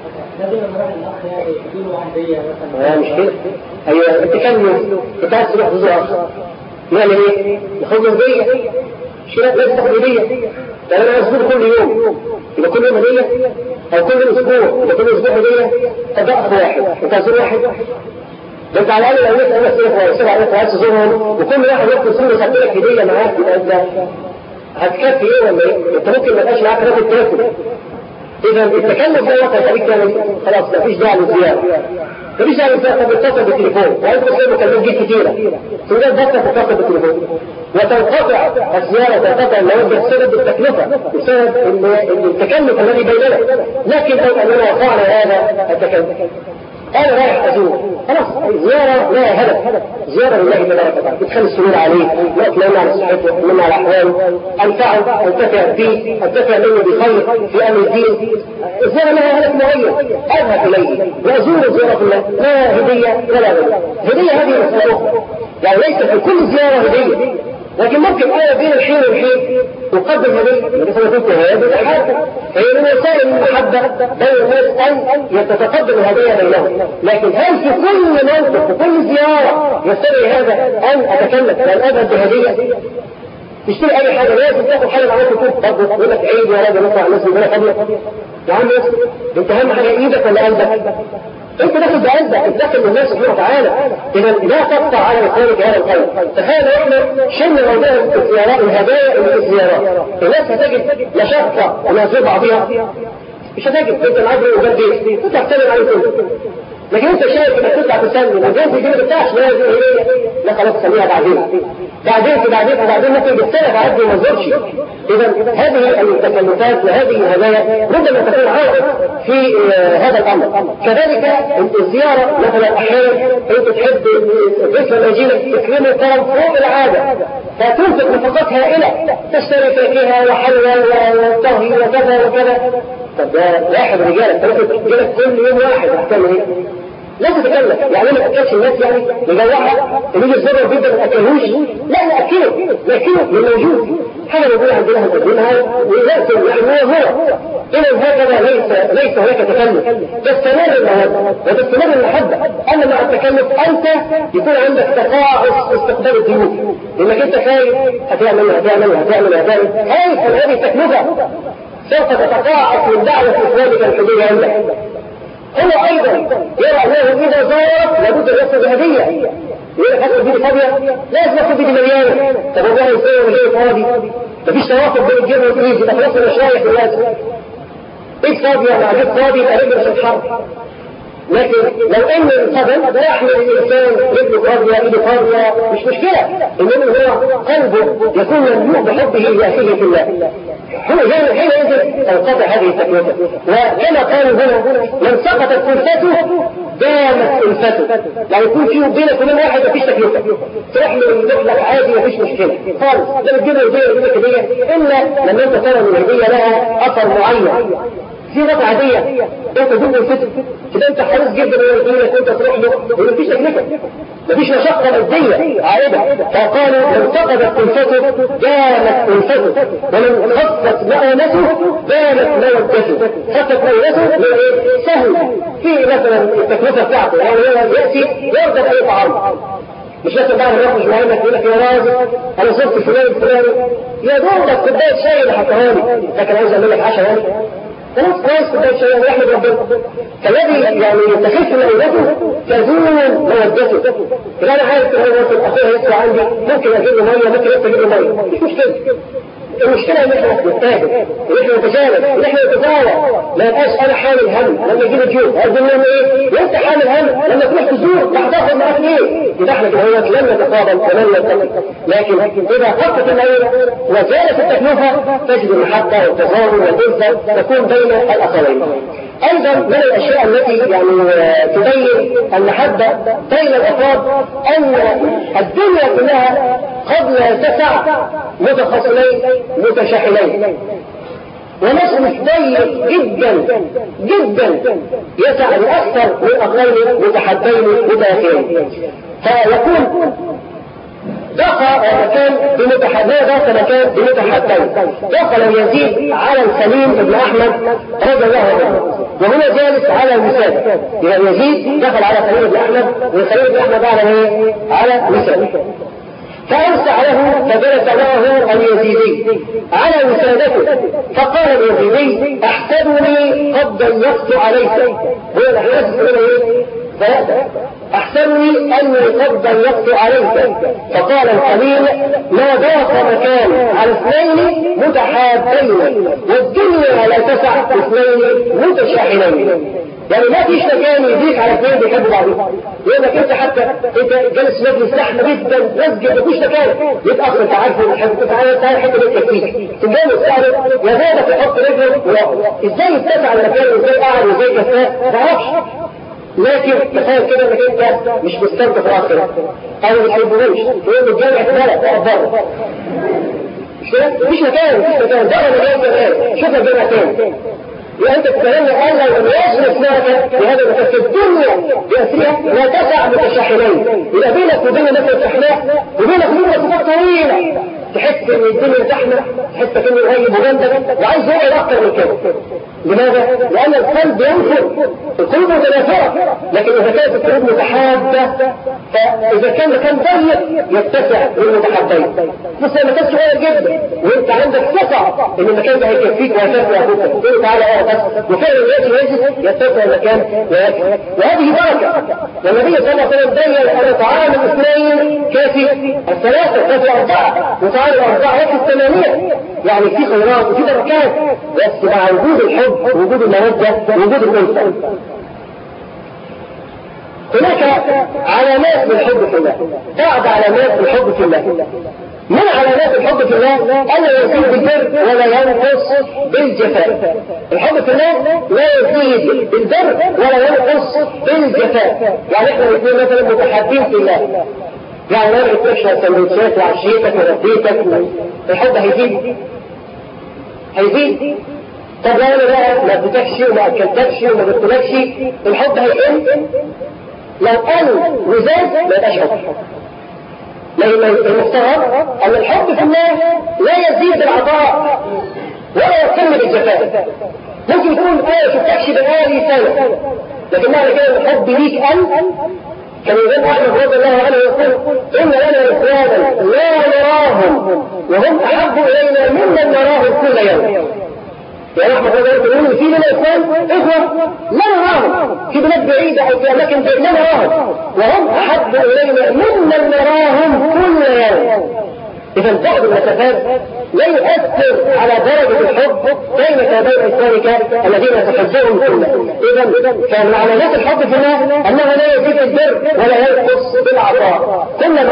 مش كده؟ أيوه التكلف أنت عايز تروح تزور أخر نعمل إيه؟ ناخد له هدية شراء لازم تاخد هدية، يعني أنا أسبوع كل يوم يبقى كل يوم هدية أو كل أسبوع يبقى كل أسبوع هدية. طب أخ واحد أنت هتزور واحد ده أنت على الأقل لو نسأل ناس إخوة يسأل عليك وعايز تزورهم وكل واحد ياخد صورة يحط لك هدية معاك يبقى أنت هتكفي إيه ولا إيه؟ أنت ممكن ما يبقاش معاك راجل تاكل إذا التكلف ده يخليك تعمل خلاص مفيش داعي للزيارة. مفيش داعي للزيارة، تتصل بالتليفون، وأنت بتصير مكالمات كتيرة، تقدر بس تتصل بالتليفون. وتنقطع الزيارة، تنقطع المواد بسبب التكلفة، بسبب التكلف الذي بيننا. لكن لو أننا وقعنا هذا التكلف، أنا رايح أزور، خلاص زيارة لها هدف، زيارة لله تبارك وتعالى، بتخلي السرور عليه، نطمئن على صحته، نطمئن على أحواله، أنفعه، أنتفع به، أنتفع منه بخير في أمر الدين. الزيارة لها هدف معين، أذهب إليه وأزور زيارة الله، لا هدية ولا غير. هدية هذه مسألة أخرى، يعني ليس في كل زيارة هدية، لكن ممكن بين الحين والحين تقدم هدية، مثل ما قلت هذه حاجة، هي من وسائل المحبة بين الناس أن يتتقدم الهدية بينهم. لكن هل في كل موقف وكل زيارة يستدعي هذا أن أتكلم وأن أذهب بهدية؟ تشتري أي حاجة لازم تاخد حاجة معاك تكون برضه يقول لك عيد يا راجل نطلع الناس من هنا فاضية. يا عم أنت أهم حاجة إيدك ولا قلبك؟ انت داخل بقلبك، انت داخل للناس سبحانه وتعالى. اذا لا تقطع على اخوانك هذا الخير. تخيل احنا شلنا موضوع الزيارات، الهدايا اللي في الزيارات، الناس هتجد مشقه انها تزور بعضها، مش هتجد. انت العبد وجدي تطلع تسلم عليه كله، لكن انت شايف انك تطلع تسلم وجنب دي ما بتاعش، لا خلاص خليها بعدين ممكن بالسنه تعدي وما تزورش. اذا هذه التكلفات وهذه الهدايا ربما تكون عائق في هذا الامر. كذلك الزياره مثلا احيانا انت تحب الاسره الاجيله تكرمه كرم فوق العاده، فتنفق نفقات هائله، تشتري فاكهه وحلوى وطهي وكذا وكذا. طب ده واحد رجالك تجيلك كل يوم واحد هتعمل ايه؟ لا تتكلف، يعني ما تاكلش الناس، يعني نجوعها تيجي الزبر جدا ما تاكلهوش، لا ناكله من موجود حاجه موجوده عندنا هنقدمها ويأكل، يعني هو إذا هكذا ليس هناك تكلف، تستمر المودة وتستمر المحبة. أما مع التكلف أنت يكون عندك تقاعس استقبال الضيوف، لأنك أنت خايف هتعمل خايف من هذه التكلفة، سوف تتقاعس من دعوة إخوانك الحدية عندك. هو أيضا يرى أنه إذا زارت لابد أن يأخذ هدية، يقول لك هاخد بيدي فاضية، لازم أخذ بيدي مليانة. طب والله يسوي وهي فاضي، مفيش توافق بين الجيب والإيد، يبقى خلاص أنا مش رايح دلوقتي. إيد فاضية مع جيب فاضي يبقى رجل مش هتحرك. لكن لو ان القدم يحمل الانسان رجله فاضيه ايده فاضيه مش مشكله، انما هو قلبه يكون مملوء بحبه لاخيه في الله. هو حين يجب تنقطع هذه التكلفه. وكما قالوا هنا من سقطت كلفته دامت الفته، يعني يكون فيه بينك وبين واحد مفيش تكلفه، تروح له لك عادي مفيش مشكله خالص، لا بتجيب له هديه الا لما انت ترى ان الهديه لها اثر معين. في نقطة عادية انت تقول الفتر كده انت حريص جدا انك انت تروح له ومفيش تكلفة، مفيش مشقة مادية عائدة. فقالوا من فقدت كلفته دامت كلفته، ومن خفت مؤونته دامت مودته. خفت مؤونته سهل في مثلا التكلفة بتاعته، يعني هو يأتي يرضى بأي طعام، مش لازم بعد ما يخرج معاك يقول لك يا راجل انا صرت فلان الفلاني يا دوبك كوبايه شاي اللي حطها لي، لكن عايز اعمل لك عشاء يعني خلاص كويس كوبايه شاي ويحمد ربنا. فالذي يعني يستخف مودته تزول مودته. اذا انا عارف ان هو اخويا لسه عندي ممكن اجيب له ميه، ممكن لسه اجيب له ميه، مش مشكله. المشكله ان احنا نتفاهم، ان احنا نتجاوز، ان احنا نتزاوى، ما يبقاش انا حامل هم لما يجيب الجيوب هقول لهم ايه؟ وانت حامل هم لما تروح تزور هتاخد معاك ايه؟ يبقى احنا كده لن نتقابل ولن نلتقي. لكن اذا خفت المعونه وزالت التكلفه تجد المحبه والتزاور والعزه تكون بين الاخوين. ايضا من الاشياء التي يعني تبين المحبه بين الافراد ان الدنيا كلها قد لا تسع متخاصمين متشاحنين، ونصف ضيق جدا جدا يسع لاكثر من اخوين متحدين متاخرين، فيكون ذاك مكان دخل يزيد على السليم بن احمد رضي الله عنه وهو جالس على الوسادة. يعني يزيد دخل على سليم بن احمد وسليم بن احمد على الوسادة، فأرسع له فجلس معه اليزيدي على وسادته، فقال اليزيدي احسبني قد ضيقت عليك. هو الاحساس ثلاثة: أحسنني أني قد ضيقت عليك. فقال الخليل: ما ضاق مكان على اثنين متحابين، والدنيا لا تسع اثنين متشاحنين. يعني ما فيش مكان يضيق على اثنين بيحبوا بعضهم. يقول لك انت حتى انت جالس مجلس زحمه جدا مسجد مفيش مكان، يبقى اصلا انت عارف تعالى حته بيت تكفيك تتجوز تعالى يا زادك تحط رجلك ازاي يتسع المكان وازاي قاعد وازاي كفاه ما تعرفش. لكن تخيل كده انك انت مش مستمتع في الاخره او ما تحبوش تقول الجامع اتملى بره مفيش مكان بره مكان شوف الجامع تاني. يبقى انت تتمنى الله ان يصرف معك بهذا المكان. الدنيا بأسرها لا تسع متشاحنين. يبقى بينك وبين مثلا شحناء وبينك وبين مسافات طويله تحس ان الدنيا زحمه، تحس كأنه قريب وجنبك وعايز يقعد اكتر من كده. لماذا؟ لأن القلب ينفر، القلوب متنافرة، لكن إذا كانت القلوب متحابة فإذا كان مكان ضيق يتسع للمتحابين. بس لما كان صغير جدا وأنت عندك ثقة إن المكان ده هيكفيك وهيكفي أبوك تقول تعالى بس وفعلا يتسع المكان ويكفي. وهذه بركة. والنبي صلى الله عليه وسلم بين أن طعام الاثنين كافي الثلاثة كافي أربعة، وطعام الأربعة يكفي الثمانية. يعني في خيرات وفي بركات، بس مع وجود الحب وجود المودة وجود الأنثى. هناك علامات للحب في الله، بعض علامات للحب في الله. من علامات الحب في الله ألا يزيد بالبر ولا ينقص بالجفاء. الحب في الله لا يزيد بالبر ولا ينقص بالجفاء. يعني احنا الاثنين مثلا متحابين في الله، يعني ما بتشرب سندوتشات وعشيتك وربيتك، الحب هيزيد. طب لو انا بقى ما اديتكش وما اكلتكش وما جبتلكش الحب هيقل. لو قل وزاد ما يبقاش حب. المفترض ان الحب في الله لا يزيد بالعطاء ولا يقل بالجفاء. ممكن يكون ما شفتكش بقالي سنه، لكن معنى كده الحب ليك كان الإمام أحمد رضي الله عنه يقول: إن لنا إخوانا لا نراهم وهم أحب إلينا ممن نراهم كل يوم. يعني أحمد رضي الله عنه يقول: في لنا إخوان إخوة لا نراهم في بلاد بعيدة أو في أماكن بعيدة لا نراهم وهم أحب إلينا ممن نراهم كل يوم. إذا بعض المسافات لا يؤثر على درجة الحب بينك وبين إخوانك الذين تحبهم كله. إذا كان علامات الحب في الله أنه لا يزيد البر ولا ينقص بالعطاء. كلما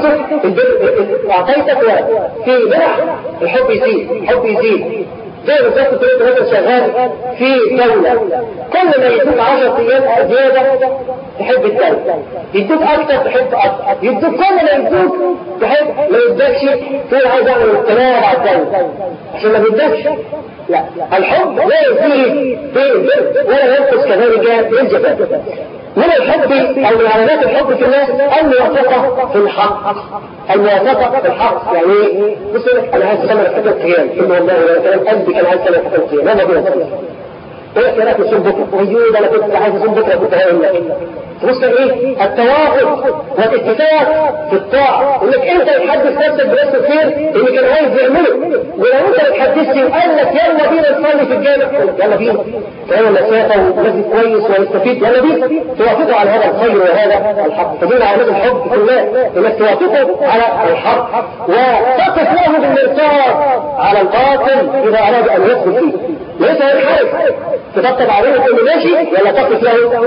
أعطيتك في برع الحب يزيد. زي بالظبط تقول مثلا شغال في دولة، كل ما يدوك 10 أيام زيادة تحب الدولة، يدوك أكثر تحب أكثر، يدوك كل ما يدوك تحب، ما يدوكش تقول عايز أعمل التناوب على الدولة عشان ما يدوكش. لا، الحب لا يزيد بالبر ولا ينقص كذلك بالجفاء. من الحب أو من علامات الحب في الله الموافقة في الحق. الموافقة في الحق يعني بص أنا عايز أسمع حتة قيام إنه والله ولا قلبي كان عايز أسمع حتة قيام ما بقول أسمع ولا كلامك نصوم بكرة ويقول أنا كنت عايز أصوم بكرة كنت هقول لك بص إيه التوافق والاتفاق في الطاعة إنك أنت تحدث نفسك بنفس الخير اللي كان عايز يعمله، ولو أنت ما تحدثش وقال لك يلا بينا نصلي في الجامع يلا بينا كلام المسافة ونفسك كويس ونستفيد يلا بينا توافقوا على هذا الخير وهذا الحق. فدين علامات الحب في الله إنك توافقوا على الحق وتقف له بالمرصاد على الباطل إذا أراد أن يدخل فيه. ليس ينحرف تطبطب عليه وتقول ماشي ولا تقف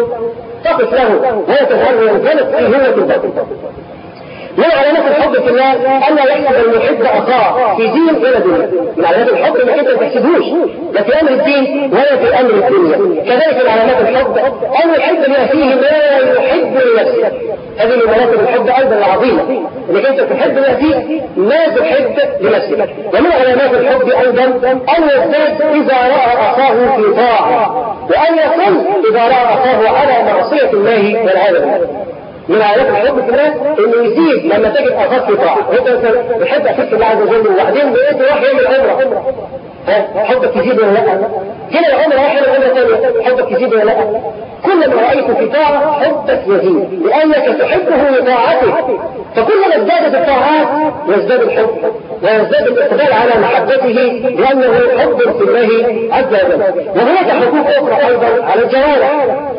له ويتظهر وينزلق في همة الباطل. من علامات الحب في الله أن لا يحسب المحب أخاه في دين ولا دنيا. من علامات الحب انك انت ما تحسبوش لا في امر الدين ولا في امر الدنيا. كذلك من علامات الحب ان يحب ما فيه ما يحب لنفسه. هذه من مراتب الحب ايضا العظيمه انك انت تحب ما فيه ما تحب لنفسك. ومن علامات الحب ايضا ان يزداد اذا راى اخاه في طاعه وان يقل اذا راى اخاه على معصيه الله والعياذ بالله. من علامات الحب في الله انه يزيد لما تجد اخاك في طاعه. انت بتحب اخيك الله عز وجل وبعدين بقيت راح يعمل عمره حبك يزيد ولا لا؟ هنا العمره واحده ولا ثانيه حبك يزيد ولا لا؟ كلما رايت في طاعه حبك يزيد لانك تحبه لطاعته. فكلما ازدادت الطاعات يزداد الحب ويزداد الاقبال على محبته لانه حب في الله عز وجل. وهناك حقوق اخرى ايضا على الجوارح.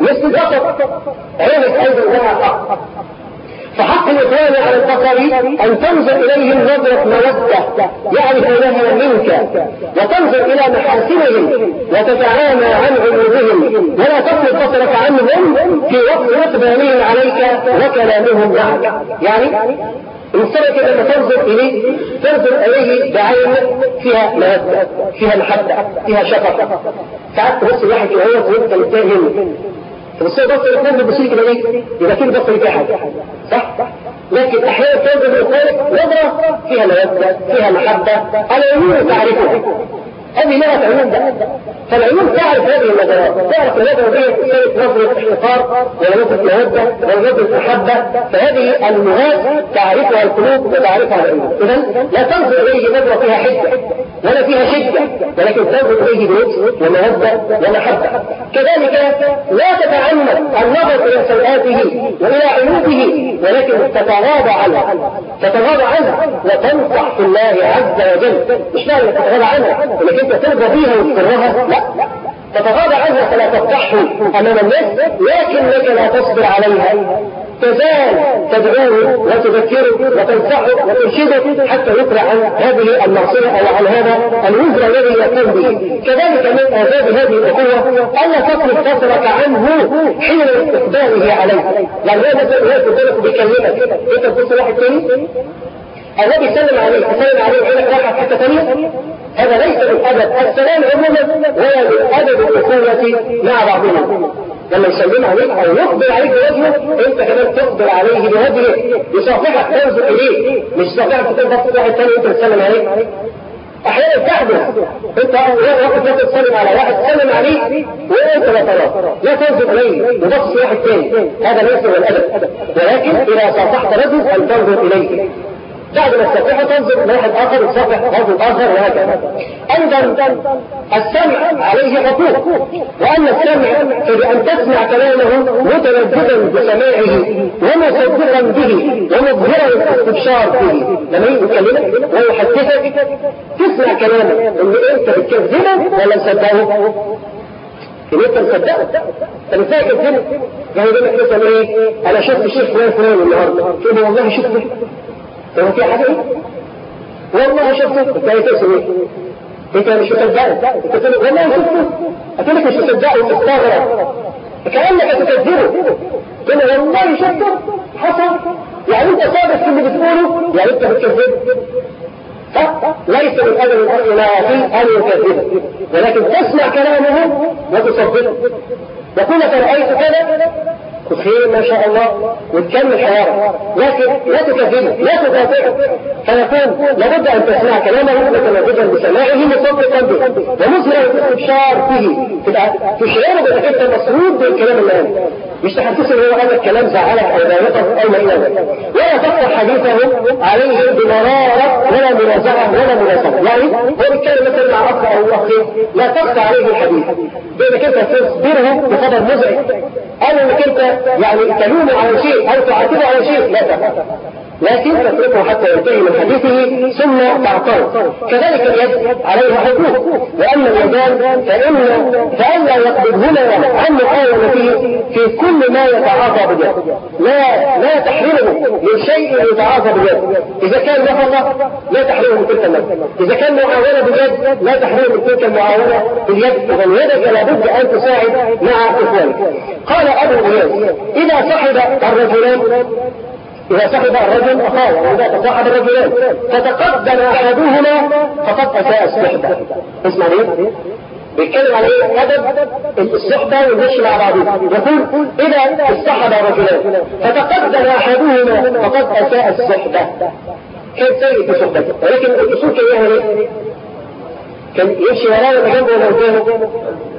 مثل البصر عينك أيضا لها حق. فحق الإخوان على البصر أن تنظر إليهم نظرة مودة يعرفونها منك، وتنظر إلى محاسنهم وتتعامى عن عيوبهم، ولا تطلب بصرك عنهم في وقت إقبالهم عليك وكلامهم معك. يعني المفترض لما تنظر إليه تنظر إليه بعين فيها مودة، فيها محبة، فيها شفقة. ساعات تبص الواحد وهو وانت متهم بس هو بصر الاثنين بالبصير كده ليه؟ يبقى كده بصر فيها حاجة، صح؟ لكن احيانا تنظر لقدامك نظرة فيها مودة، فيها محبة، العيون تعرفها. هذه لغة عيون ده. فالعيون تعرف هذه النظرات، تعرف النظرة دي كانت نظرة احتقار ولا نظرة مودة ولا نظرة محبة، فهذه اللغات تعرفها القلوب وتعرفها العيون. إذن لا تنظر إليه نظرة فيها حدة ولا فيها شدة، ولكن تنظر إليه بلطف ومودة ومحبة. كذلك لا تتعمد النظر إلى سيئاته وإلى عيوبه، ولكن تتغاضى عنه وتنصح في الله عز وجل. مش معنى تتغاضى عنها ولكن انت ترضى بيها وتكرهها، لا، تتغاضى عنها فلا تفضحه امام الناس، لكنك لا تصبر عليها، تزال تدعوه وتذكره وتنصحه وترشده حتى يقرأ عن هذه المعصية او عن هذا الوزر الذي يقوم به. كذلك من آداب هذه الأخوة ألا تطلب بصرك عنه حين استقباله عليك. يعني هذا مثلا قدامك بيكلمك انت تبص واحد ثاني الذي سلم عليه تسلم عليه وعينك راحت حتى ثانية، هذا ليس من أدب السلام عموما ولا من أدب الأخوة مع بعضنا. لما يسلم عليك أو يقبل عليك بوجهه أنت كمان تقبل عليه بوجهه، يصافحك تنظر إليه، مش يصافحك تنظر واحد ثاني أنت تسلم عليه. أحيانا تحدث أنت واحد لا تسلم على واحد تسلم عليه وأنت لا تراه، لا تنظر إليه وبص واحد ثاني، هذا ليس من الأدب. ولكن إذا صافحت رجل أن تنظر إليه، بعد ما تستطيع تنظر لواحد آخر وتصفح رجل آخر وهكذا. أيضا السمع عليه حقوق، وأن السمع بأن تسمع كلامه متلذذا بسماعه ومصدقا به ومظهرا الاستبشار به. لما يكلمك ويحدثك تسمع كلامه اللي أنت بتكذبه ولا مصدقه؟ إن أنت مصدقه طب ازاي كذبه؟ يعني يقول لك مثلا إيه؟ أنا شفت الشيخ فلان النهارده، تقول والله شفته هو في حاجة ايه؟ والله شفته، انت تقسم ايه؟ انت مش مصدقه، انت تقول والله شفته، هتقول لك مش مصدقه ومستغرب كأنك تكذبه، تقول والله شفته حصل، يعني انت صادق في اللي بتقوله، يعني انت بتكذبه. صح؟ ليس من أجل الأخلاق أن يكذبه، ولكن تسمع كلامه وتصدقه. يقول لك رأيت كذا خير ما شاء الله وتكمل حوارك، لكن لا تكذبه لا تقاطعه، فيكون لابد ان تسمع كلامه متلذذا بسماعه مصدقا به ومظهرا الاستبشار به، تشعره بانك انت مسرور بالكلام اللي قاله، مش تحسسه ان هو هذا الكلام زعلك او ضايقك او ما الى ذلك، ولا تفتح حديثه عليه بمراره ولا منازعه ولا مناسبه. يعني هو بيتكلم مثلا مع اخ او اخين لا تفتح عليه الحديث بانك انت تصبره بخبر مزعج او انك انت يعني تلومه على شيء او تعاتبه على شيء، لا تفعل، لكن تتركه حتى ينتهي من حديثه ثم تعترض. كذلك اليد عليها حقوق، واما اليدان فألا يقبضهما عن معاونته في كل ما يتعاطى باليد، لا تحرمه من شيء يتعاطى باليد. اذا كان نفقه لا تحرمه من تلك النفقه، اذا كان معاونه باليد لا تحرمه من تلك المعاونه باليد. اذا يدك لابد ان تساعد مع اخوانك. قال ابو اياس اذا صحب الرجل أخاه، وإذا تصاحب الرجلان فتقدم أحدهما فقد أساء الصحبة. اسمع ليه؟ بيتكلم على ايه؟ أدب الصحبة والمشي مع بعضهم. يقول إذا اصطحب الرجلان فتقدم أحدهما فقد أساء الصحبة، كان سيء في صحبته، ولكن الأصول كان يعمل ايه؟ كان يمشي وراه ولا جنبه ولا قدامه؟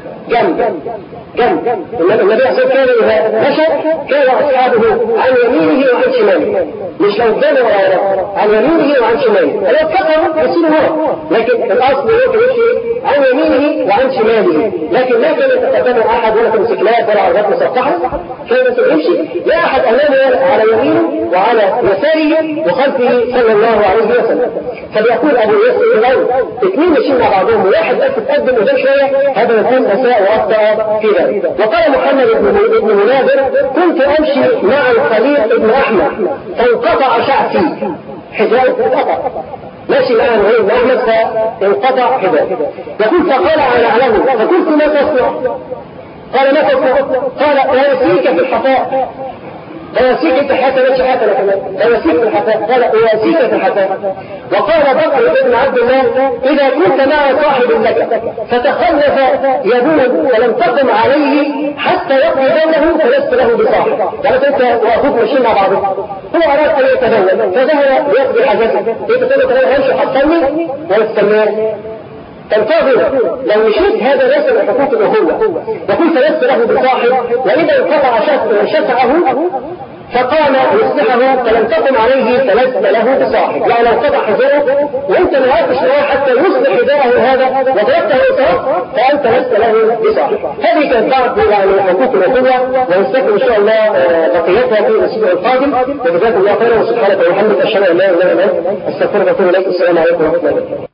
جنب. النبي صلى الله عليه وسلم كان إذا مشى كان أصحابه عن يمينه وعن شماله، مش لو قدامه ولا وراه، عن يمينه وعن شماله. هو كفر يصير ورا، لكن الأصل هو يمشي عن يمينه وعن شماله، لكن لا كان يتقدمه أحد ولا في موتوسيكلات سيارات ولا عربيات مسطحة، كان يمشي لا أحد أمامه على يمينه وعلى يساره وخلفه صلى الله عليه وسلم. فبيقول أبو ياسر لو اثنين ماشيين مع بعضهم وواحد بس تقدم وده شوية هذا يكون أساء وأخطأ في ذلك. وقال محمد بن منابر كنت أمشي مع الخليل بن أحمد فانقطع شعثي، حجاب انقطع، ماشي معه غير ابن أحمد فانقطع حجاب. يقول فقال أنا أعلمه فقلت ما تصنع؟ قال ما تصنع؟ قال أواسيك في الحفاء. أواسيك في الحفاء مش حفاء كمان، أواسيك في الحفاء. قال أواسيك في الحفاء. وقال بكر بن عبد الله إذا كنت مع صاحب لك فتخلف يبول ولم تقم عليه حتى يقضي دونه فلست له بصاحب. يعني أنت وأخوك ماشيين مع بعضهم، هو أراد أن يتدول فذهب يقضي حاجته، أنت تقول له همشي حصلني ويستمر تنتظر. لو مشيت هذا ليس من حقوق الأخوة، وكنت لست له بصاحب، وإذا انقطع شفعه فقام يصلحه فلم تقم عليه فلست له بصاحب. يعني لو انقطع حذاءه وانت ما عرفتش معاه حتى يصلح حذاءه هذا وتركته يصرف فانت لست له بصاحب. هذه كانت بعض يعني حقوق الأخوة، ونستكمل ان شاء الله بقيتها في الاسبوع القادم. وجزاكم الله خيرا وسبحانك وبحمدك اشهد ان لا اله الا انت استغفرك واتوب اليك. السلام عليكم ورحمه الله وبركاته.